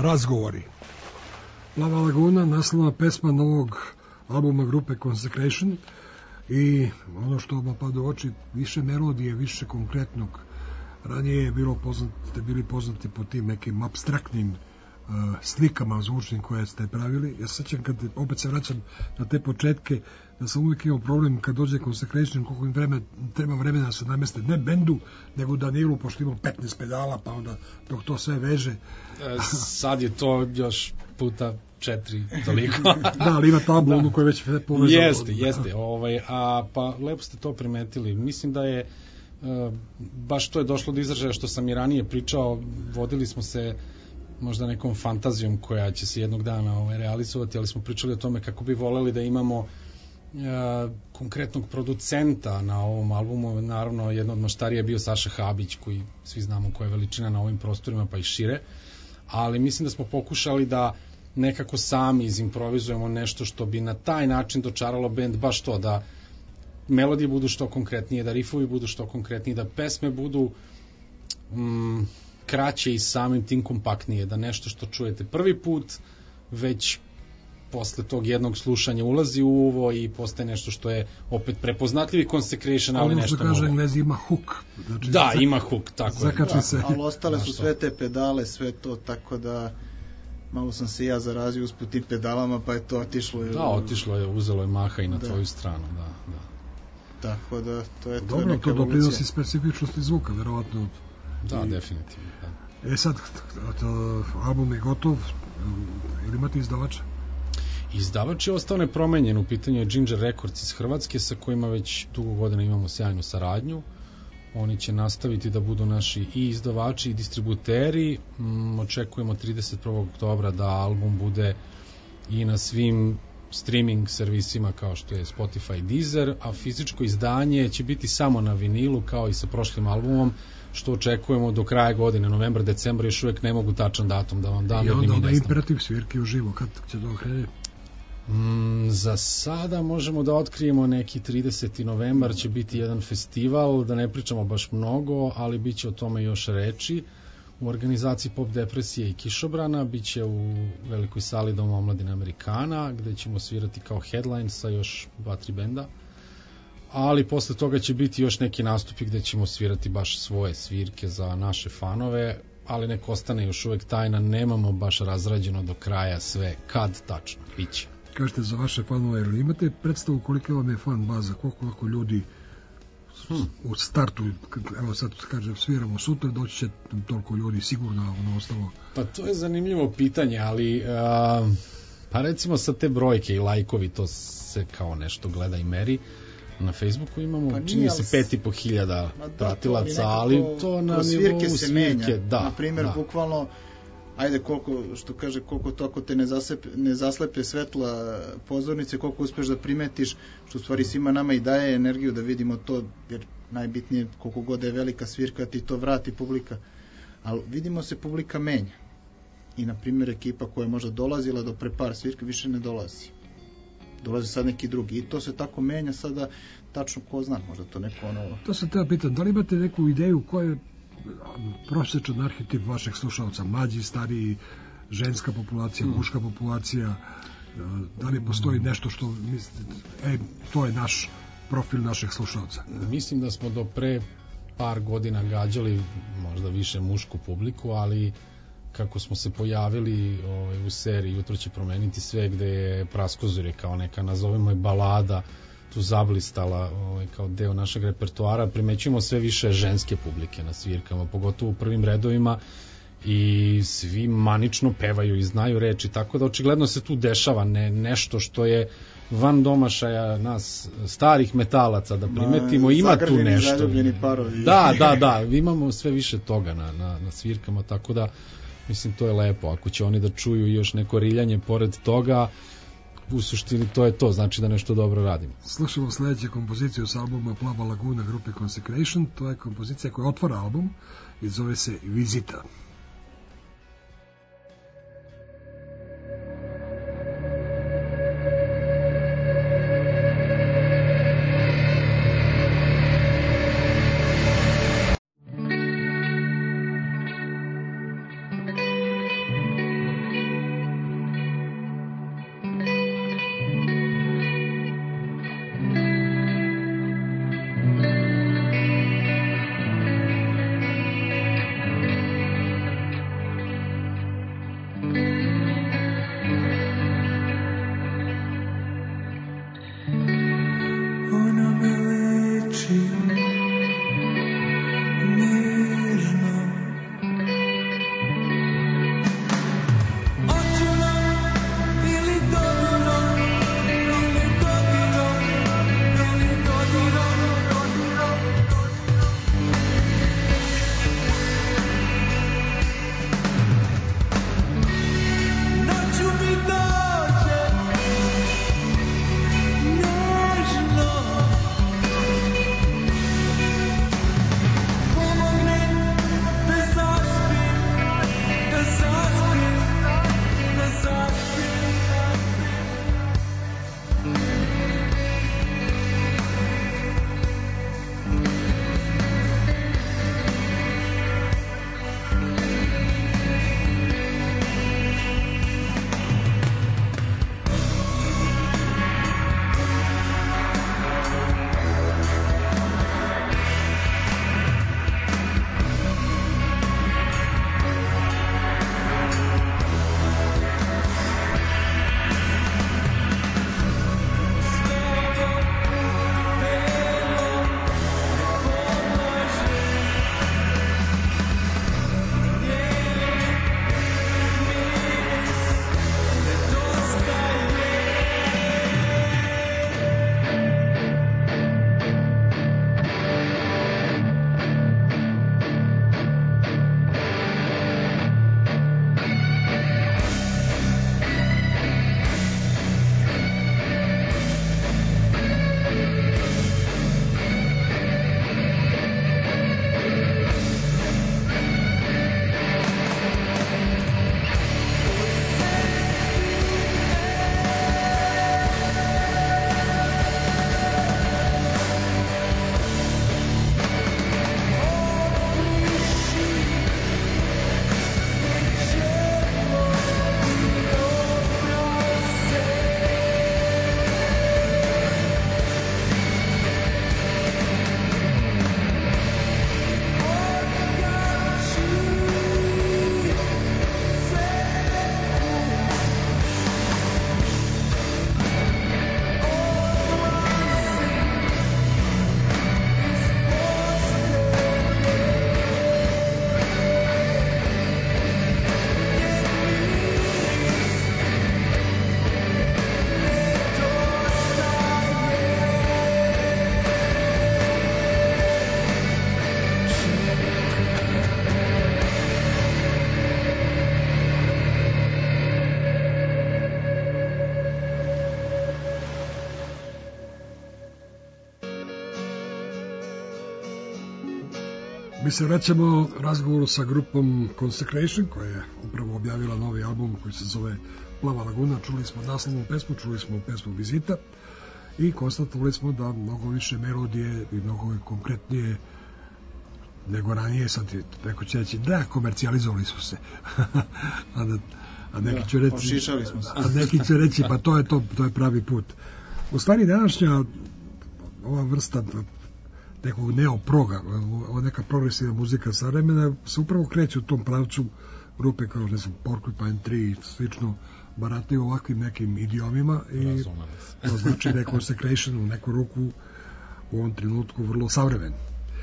Razgovori. Plava laguna, naslovna pesma novog albuma grupe Consecration i ono što vam pada u oči, više melodije, više konkretnog. Ranije je bilo poznat, ste bili poznati po tim nekim abstraktnim uh, slikama zvučnim koje ste pravili. Ja se sjećam kad opet se vraćam na te početke, da sam uvijek imao problem kad dođe Consecration, koliko im vreme, treba vremena da se nameste ne bendu, nego Danilu, pošto imamo petnaest pedala, pa onda dok to sve veže. E, sad je to još puta četiri toliko. Da, ali ima tablu, onu koja već povezala. Jeste, jeste. Ovaj, a, pa lepo ste to primetili. Mislim da je Uh, baš to je došlo do izražaja što sam i ranije pričao, vodili smo se možda nekom fantazijom koja će se jednog dana ovaj, realizovati, ali smo pričali o tome kako bi voleli da imamo uh, konkretnog producenta na ovom albumu. Naravno, jedna od maštarija je bio Saša Habić, koji svi znamo koja je veličina na ovim prostorima, pa i šire, ali mislim da smo pokušali da nekako sami izimprovizujemo nešto što bi na taj način dočaralo bend, baš to, da melodije budu što konkretnije, da rifovi budu što konkretnije, da pesme budu mm, kraće i samim tim kompaktnije, da nešto što čujete prvi put već posle tog jednog slušanja ulazi u uvo i postaje nešto što je opet prepoznatljivi Consecration, ali nešto novo. Ono što kaže Englezi ima hook. Znači, da, ima hook, tako je. Da, se. Ali ostale su sve te pedale, sve to, tako da malo sam se ja zarazio usput tim pedalama, pa je to otišlo. Da, otišlo je, uzelo je maha i na da. Tvoju stranu, da, da. Tako da, to je to. Dobro, to doprinosi specifičnosti zvuka, verovatno. Da, i, definitivno. Da. E sad, to, album je gotov, ili imate izdavača? Izdavač je ostao nepromenjen, u pitanju je Ginger Records iz Hrvatske, sa kojima već dugo godina imamo sjajnu saradnju. Oni će nastaviti da budu naši i izdavači i distributeri. Mm, očekujemo trideset prvog oktobra da album bude i na svim streaming servisima kao što je Spotify, Deezer, a fizičko izdanje će biti samo na vinilu kao i sa prošlim albumom, što očekujemo do kraja godine, novembar, decembar, još uvek ne mogu tačan datum da vam dam. I onda onda imperativ svirke uživo, kad će to krene? Mm, za sada možemo da otkrijemo neki trideseti novembar, će biti jedan festival, da ne pričamo baš mnogo, ali bit će o tome još reči. U organizaciji Pop Depresije i Kišobrana biće u velikoj sali Doma omladine Amerikana, gde ćemo svirati kao headline sa još dva, tri benda. Ali posle toga će biti još neki nastupi gde ćemo svirati baš svoje svirke za naše fanove, ali nek ostane još uvek tajna, nemamo baš razrađeno do kraja sve kad tačno biće. Kažete za vaše fanove, jer imate predstavu koliko vam je fan baza, koliko lako ljudi Hmm. u startu, evo sad kažem sviramo sutra, doći će toliko ljudi sigurno, ono ostalo. Pa to je zanimljivo pitanje, ali a, pa recimo sa te brojke i lajkovi, to se kao nešto gleda i meri. Na Facebooku imamo, pa čini se pet i po hiljada pratilaca, ali to na nivou svirke se menja. Da, na primjer, da. bukvalno ajde koliko, što kaže, koliko to ako te ne, zaslepe, ne zaslepe svetla pozornice, koliko uspeš da primetiš, što u stvari svima nama i daje energiju da vidimo to, jer najbitnije koliko god je velika svirka ti to vrati publika, ali vidimo se publika menja i na primjer ekipa koja je možda dolazila do pre par svirke više ne dolazi, dolazi sad neki drugi i to se tako menja sada, tačno ko zna, možda to neko ono... To sam teo pitan, da li imate neku ideju koja je prosječan arhetip vašeg slušalca, mlađi, stariji, ženska populacija, mm. muška populacija, da li postoji nešto što mislite, e, to je naš profil našeg slušalca? Mislim da smo do pre par godina gađali možda više mušku publiku, ali kako smo se pojavili ovaj, u seriji Jutro će promeniti sve, gde je Praskozorje kao neka, nazovemo je balada, tu zablistala ovaj, kao deo našeg repertoara, primećujemo sve više ženske publike na svirkama, pogotovo u prvim redovima, i svi manično pevaju i znaju reči, tako da očigledno se tu dešava ne, nešto što je van domašaja nas starih metalaca, da primetimo, Ma, ima tu nešto. Parovi. Da, da, da, imamo sve više toga na, na, na svirkama, tako da mislim to je lepo, ako će oni da čuju još neko riljanje pored toga, u suštini to je to, znači da nešto dobro radimo. Slušamo sledeću kompoziciju s albuma Plava laguna grupe Consecration, to je kompozicija koja otvara album i zove se Vizita. Mi se vraćamo razgovoru sa grupom Consecration, koja je upravo objavila novi album koji se zove Plava laguna. Čuli smo naslovnu pesmu, čuli smo pesmu Vizita i konstatovali smo da mnogo više melodije i mnogo konkretnije nego ranije. Sad ti neko će reći da, komercijalizovali su se. a, da, a neki će reći, smo se. a neki će reći pa to je to, to je pravi put. U stvari današnja ova vrsta nekog neoproga, ova neka progresivna muzika savremena se upravo kreće u tom pravcu. Grupe kao, ne znam, Porcupine Tree i slično barataju ovakvim nekim idiomima i to znači da je Consecration u neku ruku u ovom trenutku vrlo savremen.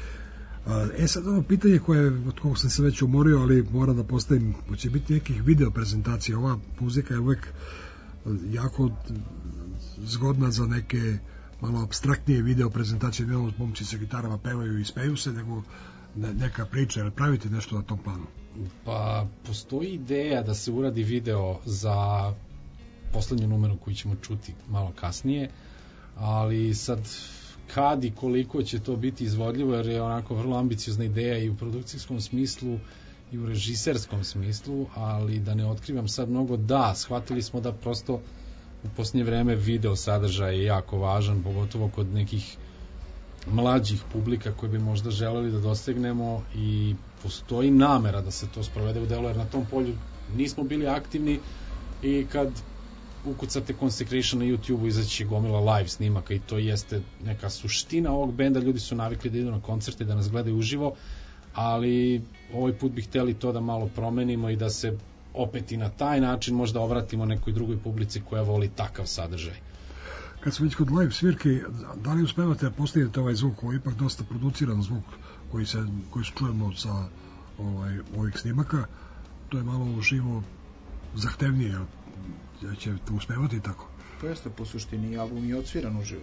E sad ono pitanje koje, od kog sam se već umorio, ali moram da postavim, će biti nekih video prezentacija. Ova muzika je uvek jako zgodna za neke malo abstraktnije video prezentacije, ne ono momci sa gitarama pevaju i smeju se, nego neka priča. Ali pravite nešto na tom planu? Pa postoji ideja da se uradi video za poslednju numeru koju ćemo čuti malo kasnije, ali sad kad i koliko će to biti izvodljivo, jer je onako vrlo ambiciozna ideja i u produkcijskom smislu i u režiserskom smislu, ali da ne otkrivam sad mnogo. Da, shvatili smo da prosto u posljednje vreme video sadržaj je jako važan, pogotovo kod nekih mlađih publika koji bi možda želeli da dosegnemo, i postoji namera da se to sprovede u delo, jer na tom polju nismo bili aktivni, i kad ukucate Consecration na YouTube-u izaći gomila live snimaka, i to jeste neka suština ovog benda. Ljudi su navikli da idu na koncerte, da nas gledaju uživo, ali ovaj put bi hteli to da malo promenimo i da se opet i na taj način možda obratimo nekoj drugoj publici koja voli takav sadržaj. Kad smo već kod live svirke, da li uspevate da postavite ovaj zvuk, koji je ipak dosta produciran zvuk koji se koji se čujemo sa ovaj ovih snimaka, to je malo živo zahtevnije, ja će to uspevati tako? To jeste po suštini, album je odsviran uživo.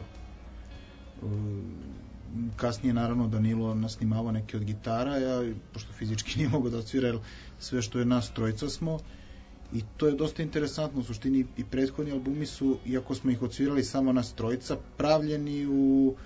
Kasnije naravno Danilo nasnimavao neke od gitara, ja pošto fizički nije mogo da odsvira, jer sve što je nas trojica smo, i to je dosta interesantno. U suštini i prethodni albumi su, iako smo ih odsvirali samo nas trojica, pravljeni u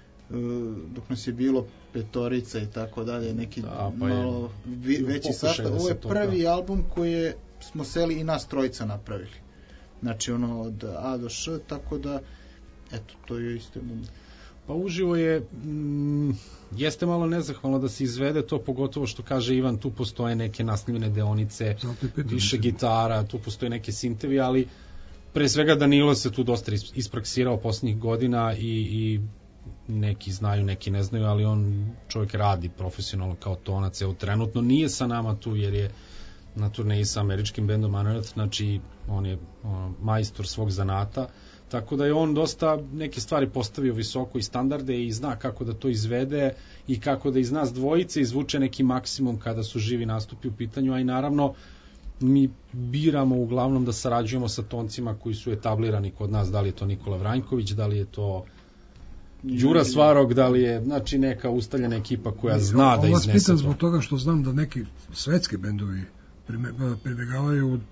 dok nas je bilo petorica i tako dalje, neki da, pa malo je, veći sastav. Ovo je prvi toga. album koji je, smo seli i nas trojica napravili. Znači ono od A do Š, tako da eto, to je isto. Pa uživo je mm, jeste malo nezahvalno da se izvede to, pogotovo što kaže Ivan, tu postoje neke naslivne deonice, više gitara, tu postoje neke sintevi, ali pre svega Danilo se tu dosta ispraksirao posljednjih godina, i, i neki znaju, neki ne znaju, ali on čovjek radi profesionalno kao tonac. Evo, trenutno nije sa nama tu jer je na turneji sa američkim bendom Anarat, znači on je on, majstor svog zanata, tako da je on dosta neke stvari postavio visoko i standarde i zna kako da to izvede i kako da iz nas dvojice izvuče neki maksimum kada su živi nastupi u pitanju, a i naravno mi biramo uglavnom da sarađujemo sa toncima koji su etablirani kod nas, da li je to Nikola Vranjković, da li je to Đura Svarog, da li je, znači, neka ustaljena ekipa koja zna da iznese to. Ovo vas pitam zbog toga što znam da neki svetski bendovi pribegavaju uh,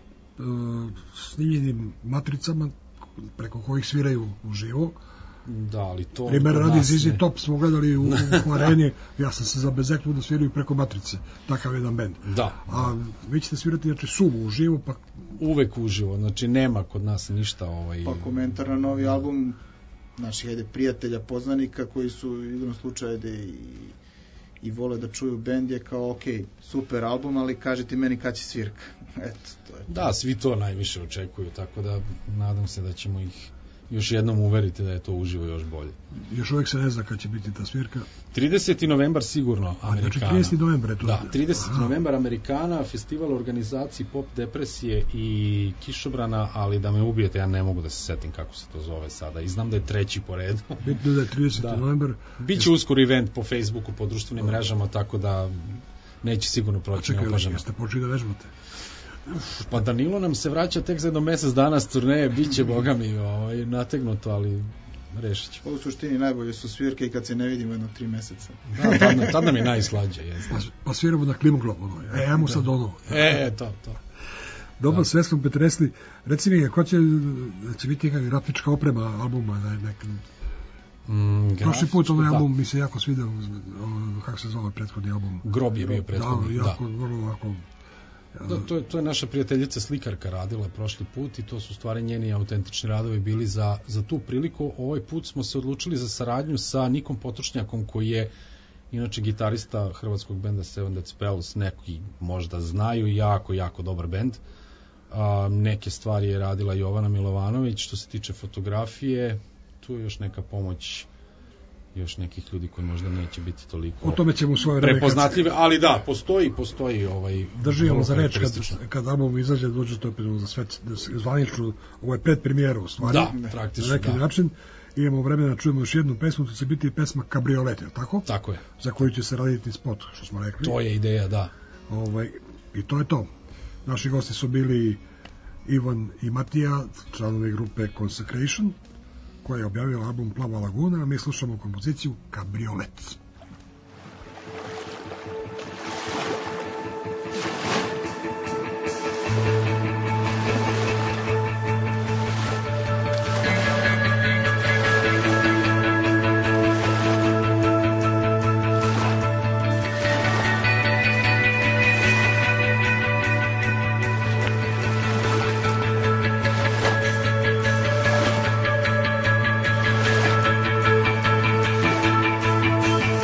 snimljenim matricama preko kojih sviraju uživo. Da, ali to... Primer radi Zizi Top smo gledali u, u areni, ja sam se zabezeknuo da sviraju preko matrice, takav jedan bend. Da. A vi ćete svirati, znači, suvo uživo, pa... Uvek uživo, znači nema kod nas ništa ovaj... Pa komentar na novi album naših, ajde, prijatelja, poznanika koji su igrom slučajde i, i vole da čuju bend je kao, ok, super album, ali kažete meni kad će svirka. Eto, to je to. Da, svi to najviše očekuju, tako da nadam se da ćemo ih još jednom uveriti da je to uživo još bolje. Još uvijek se ne zna kad će biti ta svirka. trideseti novembar sigurno, Amerikana. Znači trideseti novembar je to. Da, trideseti novembar Amerikana, festival u organizaciji Pop Depresije i Kišobrana, ali da me ubijete, ja ne mogu da se setim kako se to zove sada. I znam da je treći po redu. Bitno da je trideseti novembar. Biće uskoro event po Facebooku, po društvenim mrežama, tako da neće sigurno proći neopaženo. Čekaj, jeste počeli da vežbate? Uf, pa Danilo nam se vraća tek za jedno mesec dana s turneje, bit će, boga mi, ovaj, nategnuto, ali rešit ću. U suštini najbolje su svirke i kad se ne vidimo jedno tri meseca. Da, tad, tad nam je najslađe. Pa, pa sviramo na Klimoglob, ono, e, ajmo sad ono. E, to, to. Dobro, da. Sve smo pretresli. Reci mi, ko će, će biti neka grafička oprema albuma, nek, Mm, Prošli put ovaj da. album mi se jako svidao, kako se zvao prethodni album? Grob je bio prethodni, da. da. Jako, vrlo ovako... Da, to, je, to je naša prijateljica slikarka radila prošli put i to su stvari njeni autentični radovi bili za, za tu priliku. Ovaj put smo se odlučili za saradnju sa Nikom Potočnjakom koji je inače gitarista hrvatskog benda Seven Dead Spells, neki možda znaju, jako, jako dobar bend. A, neke stvari je radila Jovana Milovanović, što se tiče fotografije, tu je još neka pomoć još nekih ljudi koji možda neće biti toliko o tome ćemo u svoje vreme prepoznatljive, ali da, postoji, postoji ovaj... Držimo za reč kad, kad album izađe, dođe to za sve zvanično, ovo je predpremijera u stvari. Da, praktično, na neki da. način. Imamo vremena da čujemo još jednu pesmu, to će biti pesma Kabriolet, je li tako? Tako je. Za koju će se raditi spot, što smo rekli. To je ideja, da. Ovaj, I to je to. Naši gosti su bili Ivan i Matija, članovi grupe Consecration, koja je objavila album Plava laguna, a mi slušamo kompoziciju Kabriolet. Thank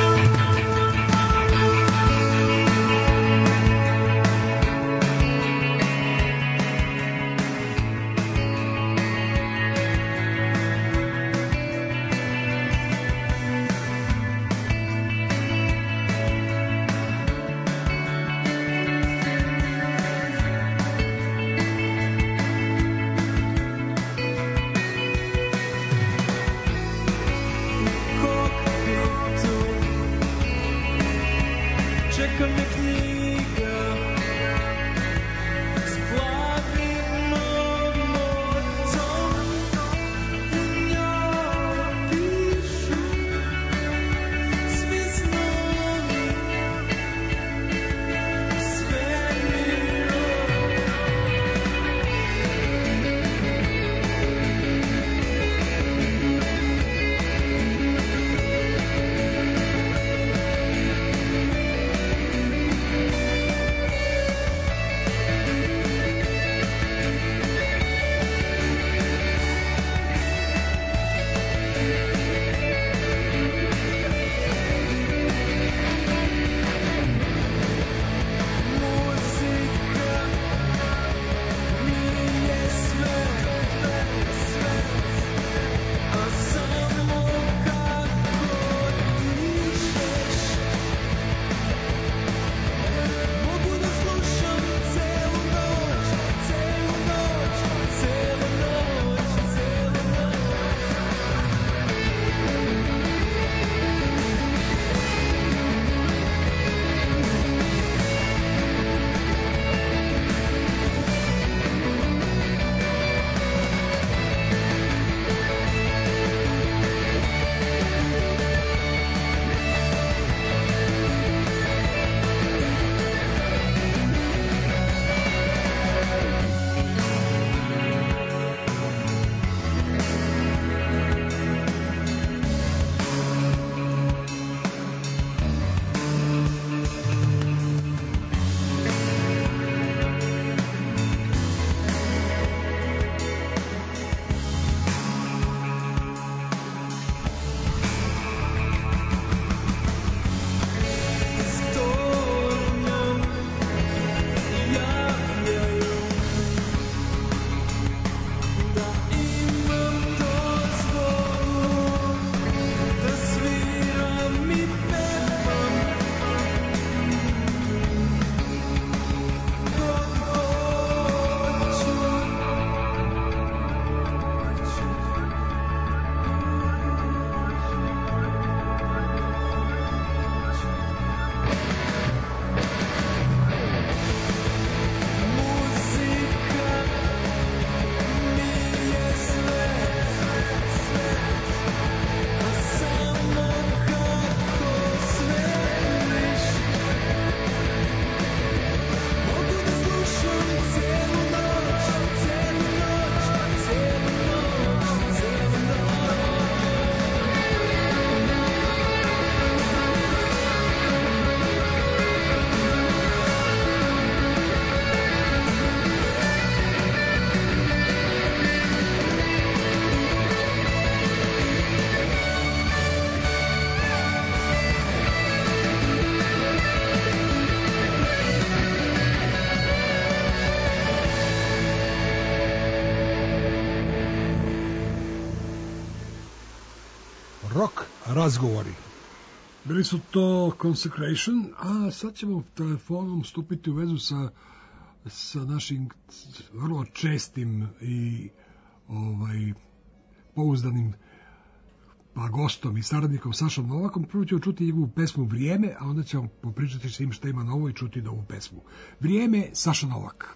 rock razgovori. Bili su to Consecration, a sad ćemo telefonom stupiti u vezu sa, sa našim vrlo čestim i ovaj, pouzdanim pa gostom i saradnikom Sašom Novakom. Prvo ćemo čuti njegovu pesmu Vrijeme, a onda ćemo popričati s njim šta ima novo i čuti novu pesmu. Vrijeme, Saša Novak.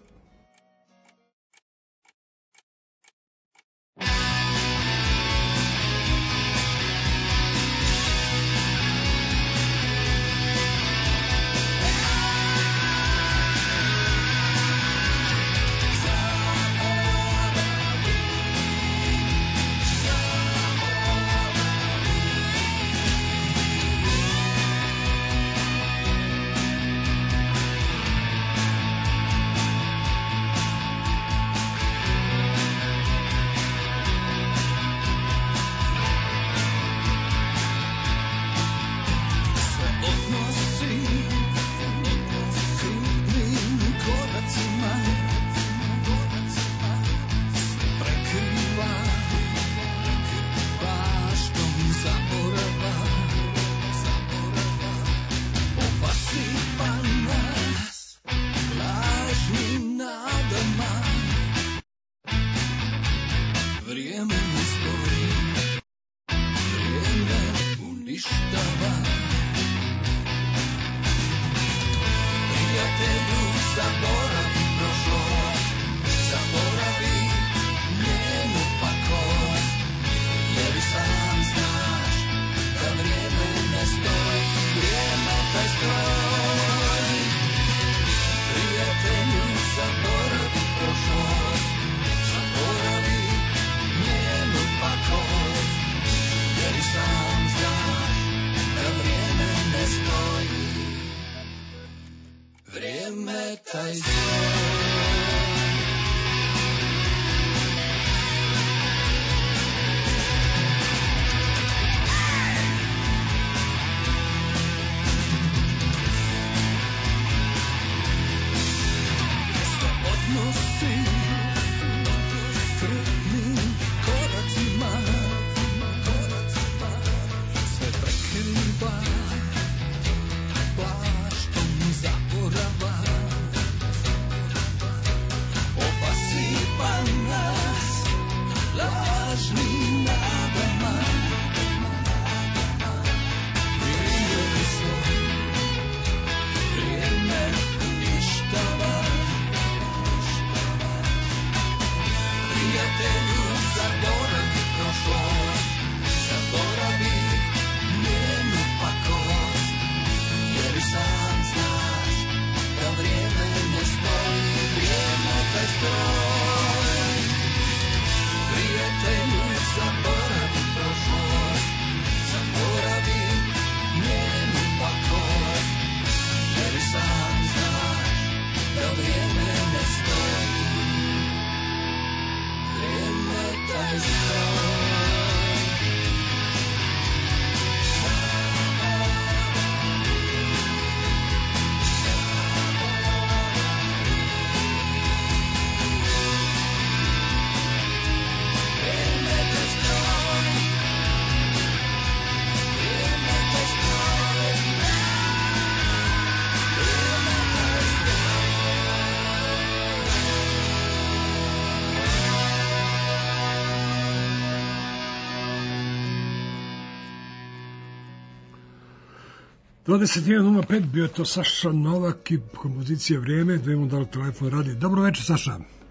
dvadeset jedan nula pet, bio je to Saša Novak i kompozicija Vrijeme, da imamo da li telefon radi. Dobro večer, Saša.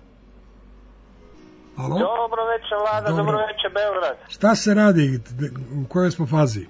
Alo? Dobro večer, Vlada, dobro, dobro večer, Beograd. Šta se radi, u kojoj smo fazi?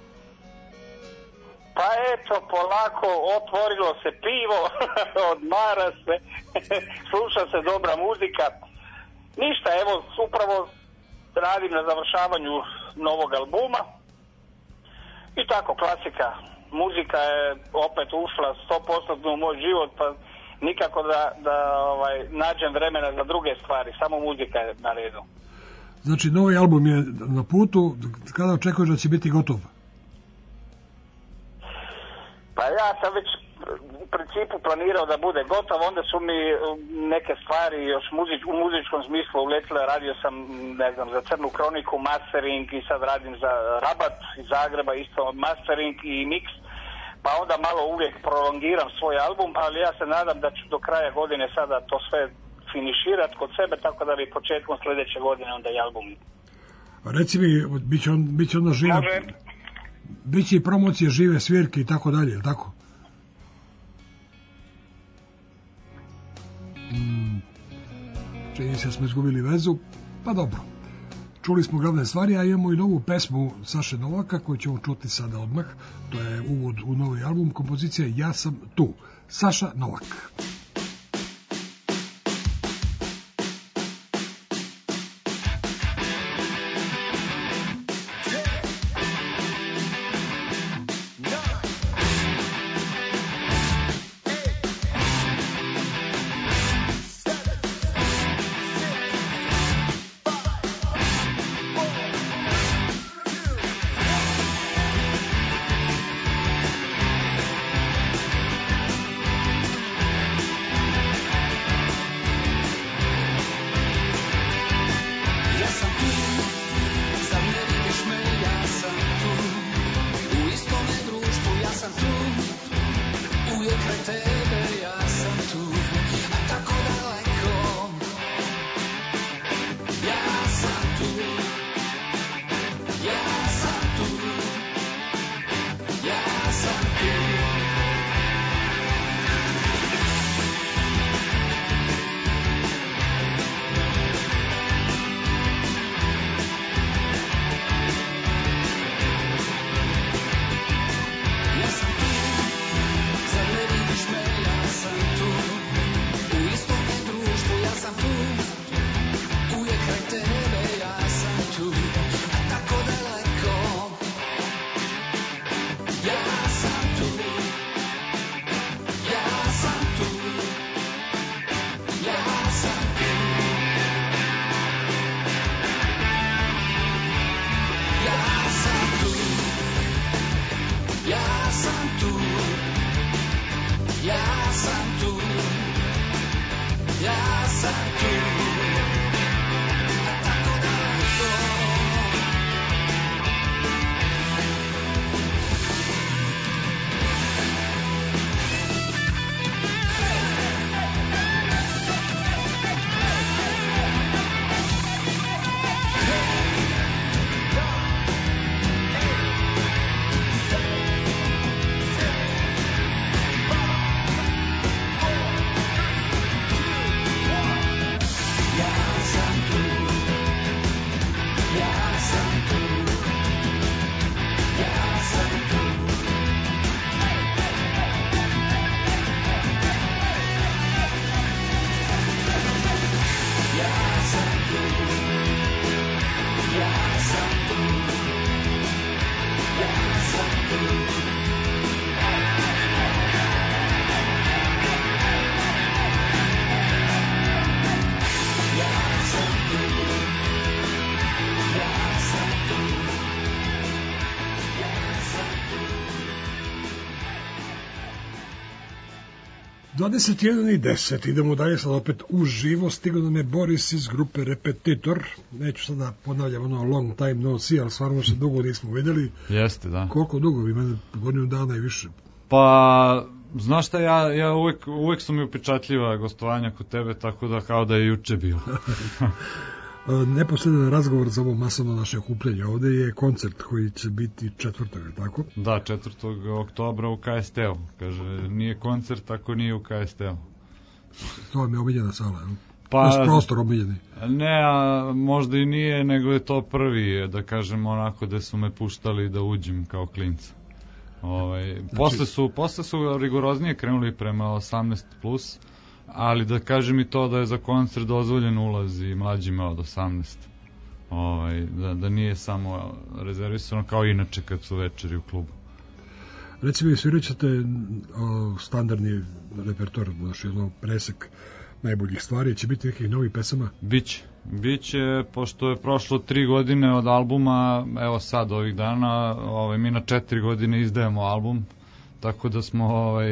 Pa eto, polako, otvorilo se pivo, odmara se, sluša se dobra muzika. Ništa, evo, upravo radim na završavanju novog albuma. I tako, klasika. Muzika je opet ušla sto posto u moj život, pa nikako da, da ovaj, nađem vremena za druge stvari, samo muzika je na redu. Znači, novi album je na putu, kada očekuješ da će biti gotov? Pa ja sam već u principu planirao da bude gotov, onda su mi neke stvari još muzič, u muzičkom smislu uletile. Radio sam, ne znam, za Crnu kroniku mastering i sad radim za Rabat iz Zagreba isto mastering i mix, pa onda malo uvijek prolongiram svoj album, ali ja se nadam da ću do kraja godine sada to sve finiširati kod sebe, tako da bi početkom sljedeće godine onda i album. Reci mi, bit će, on, bit će ono živa, bit će i promocije žive svirke i tako dalje, je li tako? Hmm, čini se smo izgubili vezu, pa dobro. Čuli smo glavne stvari, a imamo i novu pesmu Saše Novaka koju ćemo čuti sada odmah. To je uvod u novi album, kompozicija Ja sam tu. Saša Novak. dvadeset jedan i deset, idemo dalje sad opet uživo, stigao nam je Boris iz grupe Repetitor, neću sada ponavljam ono long time no see, ali stvarno se dugo nismo vidjeli. Jeste, da. Koliko dugo, ima godinu dana i više? Pa, znaš šta, ja, ja uvek, uvek su mi upečatljiva gostovanja kod tebe, tako da kao da je juče bilo. Neposredan razgovor za ovo masovno naše okupljanje. Ovde je koncert koji će biti četvrtog, tako? Da, četvrtog oktobra u K S T-u. Kaže, nije koncert ako nije u K S T-u. To vam je omiljena sala, ne? Pa, to je prostor omiljeni. Ne, a možda i nije, nego je to prvi, da kažem, onako da su me puštali da uđem kao klinca. Ovaj, znači... posle, su, posle su rigoroznije krenuli prema osamnaest plus, ali da kažem i to da je za koncert dozvoljen ulaz i mlađima od osamnaest. Ovaj, da, da nije samo rezervisano kao inače kad su večeri u klubu. Reci mi, svirat ćete o, standardni repertoar, znaš, jedno presek najboljih stvari, će biti nekih novih pesama? Biće, biće, pošto je prošlo tri godine od albuma, evo sad ovih dana, ovaj, mi na četiri godine izdajemo album, tako da smo ovaj,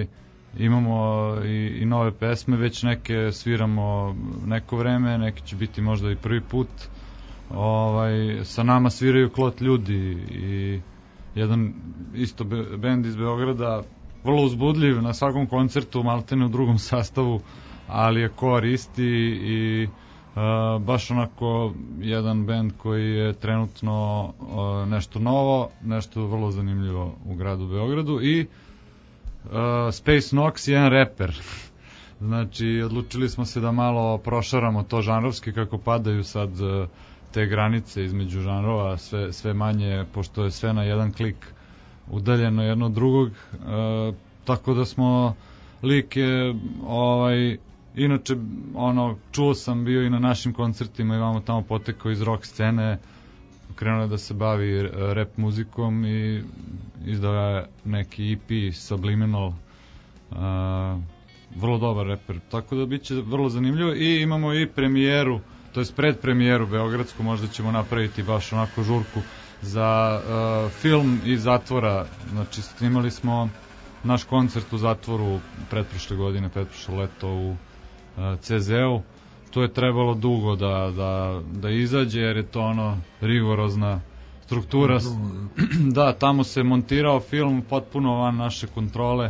imamo i, i nove pesme, već neke sviramo neko vreme, neke će biti možda i prvi put. Ovaj, sa nama sviraju Klot ljudi i jedan isto be, bend iz Beograda, vrlo uzbudljiv na svakom koncertu, maltene u drugom sastavu, ali je koristi i Uh, baš onako jedan bend koji je trenutno uh, nešto novo, nešto vrlo zanimljivo u gradu Beogradu i uh, Space Nox je jedan reper. Znači, odlučili smo se da malo prošaramo to žanrovski kako padaju sad uh, te granice između žanrova, sve, sve manje, pošto je sve na jedan klik udaljeno jedno od drugog, uh, tako da smo lik je ovaj inače, ono, čuo sam, bio i na našim koncertima, imamo tamo potekao iz rock scene, krenuo je da se bavi rap muzikom i izdao je neki E P Subliminal, uh, vrlo dobar reper, tako da bit će vrlo zanimljivo i imamo i premijeru, to je pred premijeru beogradsku, možda ćemo napraviti baš onako žurku za uh, film iz zatvora, znači snimali smo naš koncert u zatvoru pretprošle godine, pretprošle leto u C Z U, to je trebalo dugo da, da, da izađe jer je to ono rigorozna struktura. Da, tamo se montirao film potpuno van naše kontrole,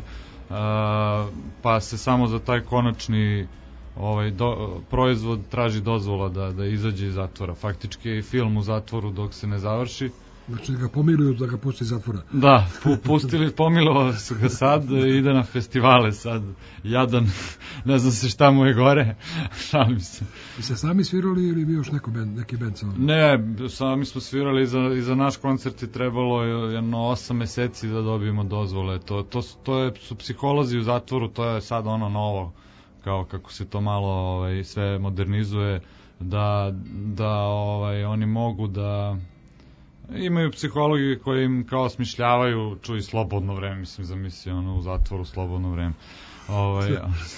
pa se samo za taj konačni ovaj, do, proizvod traži dozvola da, da izađe iz zatvora. Faktički je i film u zatvoru dok se ne završi. Znači da ga pomiluju da ga pusti iz zatvora. Da, pu, pustili, pomilovali su ga sad, ide na festivale sad, jadan, ne znam se šta mu je gore, šalim se. I se sami svirali ili bio još neko band, neki band sa ovdje? Ne, sami smo svirali i za, i za naš koncert je trebalo jedno osam meseci da dobijemo dozvole. To, to, to je, su psiholozi u zatvoru, to je sad ono novo, kao kako se to malo ovaj, sve modernizuje, da, da ovaj, oni mogu da... Imaju psihologi koji im kao smišljavaju, čuj, slobodno vreme, mislim, zamisli, ono, u zatvoru slobodno vreme. Ovaj,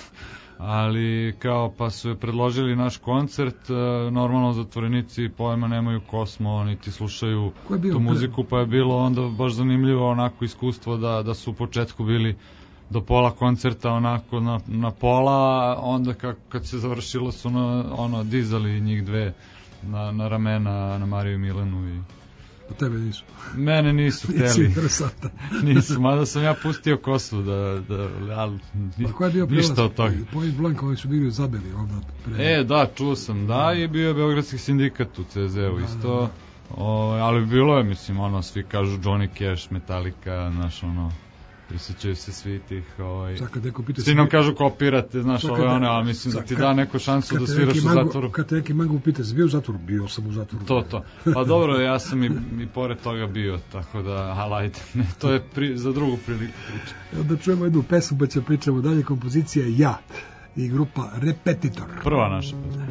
ali, kao, pa su je predložili naš koncert, normalno zatvorenici pojma nemaju ko smo, niti slušaju tu muziku, pa je bilo onda baš zanimljivo onako iskustvo da, da su u početku bili do pola koncerta onako na, na pola, onda kak, kad se završilo su na, ono, dizali njih dve na, na ramena, na Mariju i Milenu i u tebe nisu. Mene nisu hteli. Nisu, mada sam ja pustio kosu da, da ali pa ko je bio prelaz? Ništa od toga. Point Blank koji su bili u Zabeli onda pre... E, da, čuo sam, da, i bio je Beogradski sindikat u C Z U isto. Da, da. O, ali bilo je, mislim, ono, svi kažu Johnny Cash, Metallica, znaš, ono, prisjećaju se svi tih, ovaj... Svi nam kažu kopirate, znaš, ove one, ali mislim da ti da neku šansu da sviraš u zatvoru. Kad te neki mangu pita, si bio u zatvoru? Bio sam u zatvoru. To, to. Pa dobro, ja sam i, i pored toga bio, tako da, ali ajde, ne, to je pri, za drugu priliku priča. Da čujemo jednu pesmu, pa ćemo pričamo dalje, kompozicija Ja i grupa Repetitor. Prva naša pesma.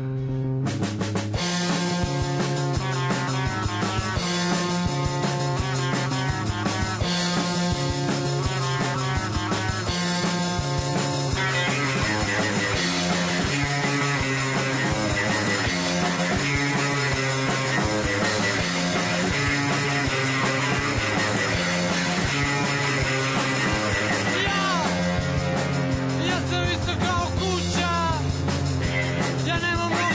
Ja sam isto kao kuća, ja nemam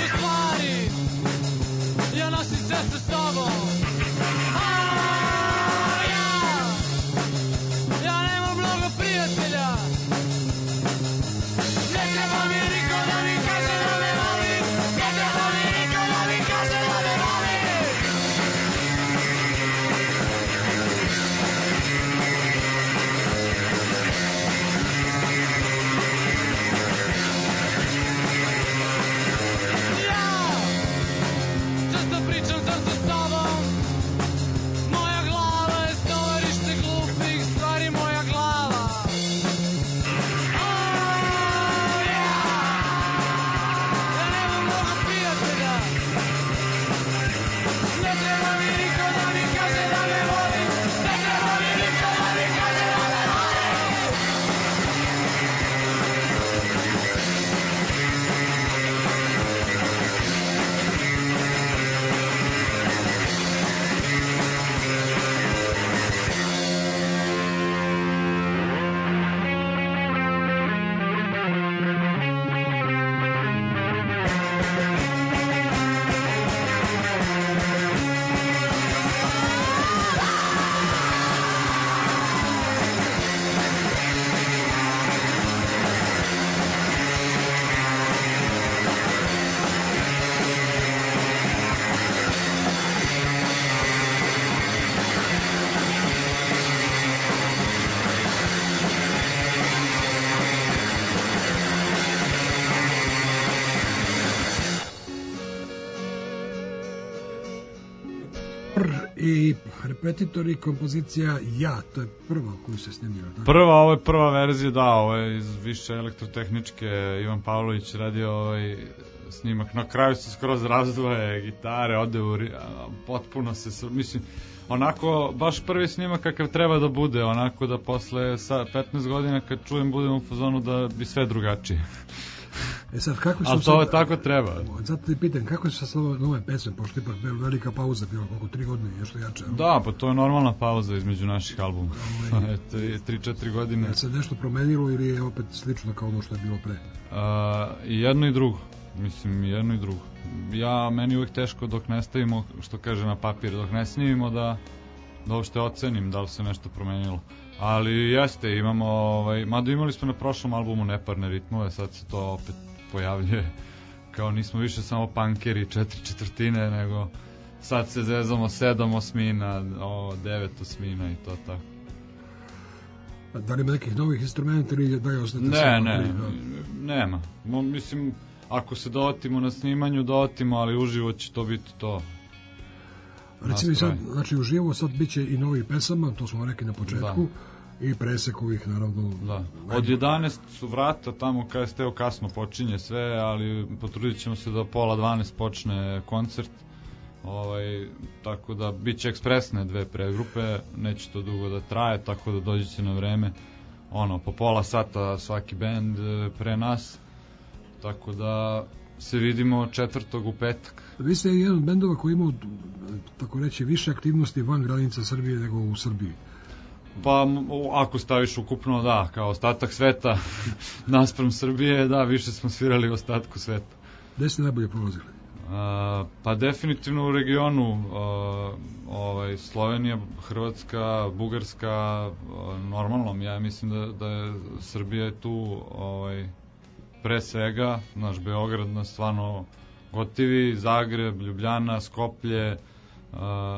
I Repetitor i kompozicija Ja, to je prva koju se snimio. Prva, ovo je prva verzija, da, ovo je iz više elektrotehničke, Ivan Pavlović radio ovaj snimak. Na kraju se skroz razdvoje gitare, ode u, potpuno se, mislim, onako, baš prvi snimak kakav treba da bude, onako da posle sa petnaest godina kad čujem budem u fazonu da bi sve drugačije. E sad, kako ali to sad, tako treba. Zato ti pitam, kako su sa nove pesme, pošto ipak velika pauza bila, koliko tri godine i nešto jače. Da, pa to je normalna pauza između naših albuma. tri četiri godine. Je se nešto promenilo ili je opet slično kao ono što je bilo pre? Uh, I jedno i drugo. Mislim, jedno i drugo. Ja, meni uvijek teško dok ne stavimo, što kaže na papir, dok ne snimimo da, da uopšte ocenim da li se nešto promenilo. Ali jeste, imamo, ovaj, mada imali smo na prošlom albumu neparne ritmove, sad se to opet pojavljuje, kao nismo više samo punkeri četiri četvrtine, nego sad se zezamo sedam osmina, o, devet osmina i to tako. Da li ima nekih novih instrumenta ili da je osnete? Ne, ne, pri, da? nema. Mo, mislim, ako se dovatimo na snimanju, dovatimo, ali uživo će to biti to. Recimo sad, znači uživo sad bit će i novih pesama, to smo rekli na početku, da. I presekovih naravno. Da. Od jedanaest su vrata, tamo kada ste kasno počinje sve, ali potrudit ćemo se da pola dvanaest počne koncert, ovaj, tako da bit će ekspresne dve pregrupe, neće to dugo da traje, tako da dođete na vreme, ono, po pola sata svaki bend pre nas, tako da se vidimo četvrtog u petak. Vi ste jedan od bendova koji ima, tako reći, više aktivnosti van granica Srbije nego u Srbiji. Pa, ako staviš ukupno, da, kao ostatak sveta naspram Srbije, da, više smo svirali u ostatku sveta. Gde ste najbolje prolazili? A, pa definitivno u regionu, a, ovaj, Slovenija, Hrvatska, Bugarska, a, normalno, ja mislim da, da je Srbija tu ovaj, pre svega, naš Beograd nas stvarno gotivi, Zagreb, Ljubljana, Skoplje, uh,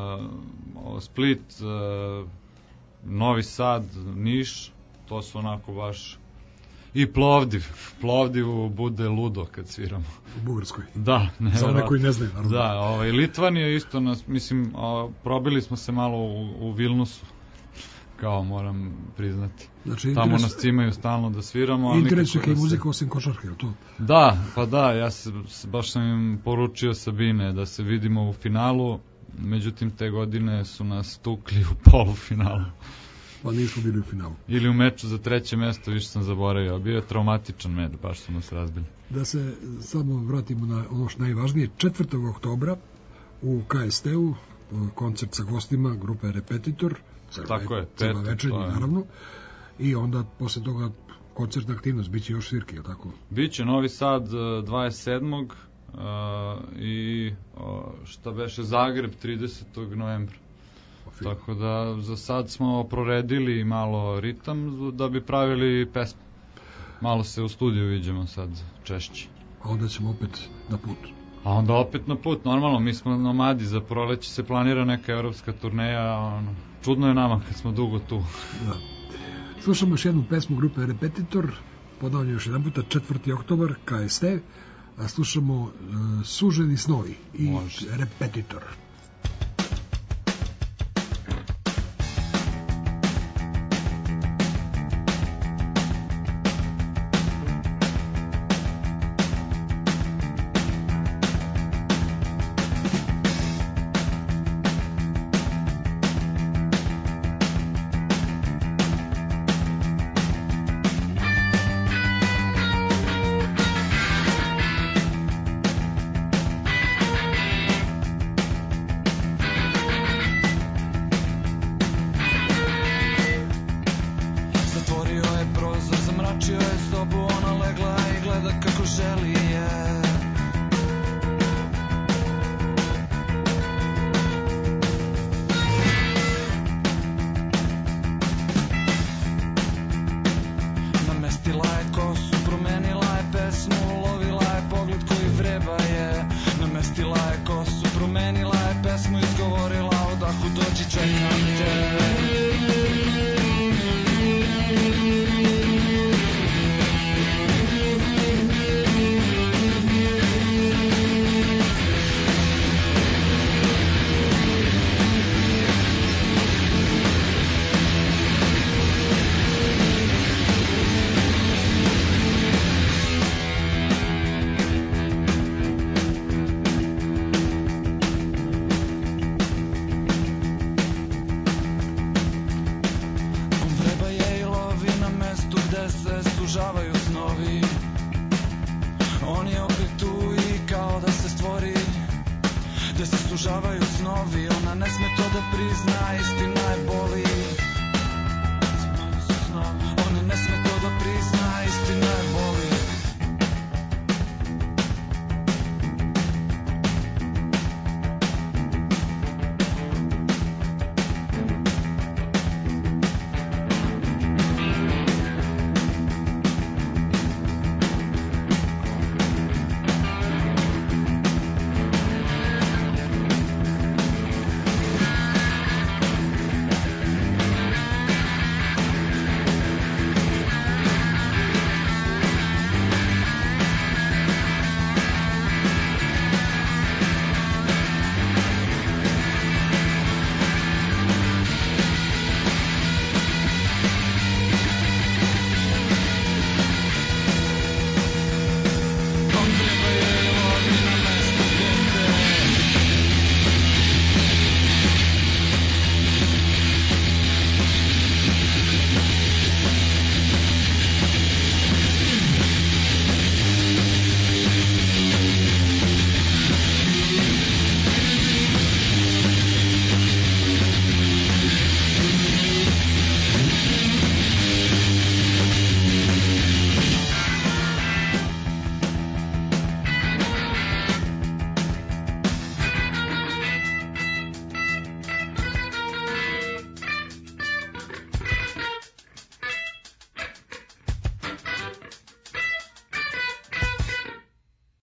Split, uh, Novi Sad, Niš, to su onako baš, i Plovdiv, Plovdivu bude ludo kad sviramo. U Bugarskoj? Da. Ne, za one koji ne znaju, naravno. Da, ovaj, Litvanija isto nas, mislim, o, probili smo se malo u, u Vilnusu, kao moram priznati. Znači, tamo interes... nas cimaju stalno da sviramo. Interesuje kao i muzika osim košarke, je to? Da, pa da, ja se, baš sam im poručio Sabine da se vidimo u finalu, međutim te godine su nas tukli u polufinalu. Pa nismo bili u finalu. Ili u meču za treće mesto, više sam zaboravio, bio je traumatičan meč, baš su nas razbili. Da se samo vratimo na ono što najvažnije, četvrtog oktobra u K S T-u, koncert sa gostima grupe Repetitor, tako je, cela večernji, naravno, i onda posle toga koncertna aktivnost, bit će još svirke, je tako? Biće Novi Sad dvadeset sedmog Uh, i uh, šta beše Zagreb tridesetog novembra. Ofir. Tako da za sad smo proredili malo ritam da bi pravili pesme. Malo se u studiju viđemo sad češće. A onda ćemo opet na put. A onda opet na put, normalno, mi smo nomadi, za proleće se planira neka evropska turneja, ono, čudno je nama kad smo dugo tu. Da. Slušamo još jednu pesmu grupe Repetitor, ponavljam još jedan puta, četvrti oktobar, K S T, a slušamo uh, Suženi snovi i Može. Repetitor. ne sme to da prizna i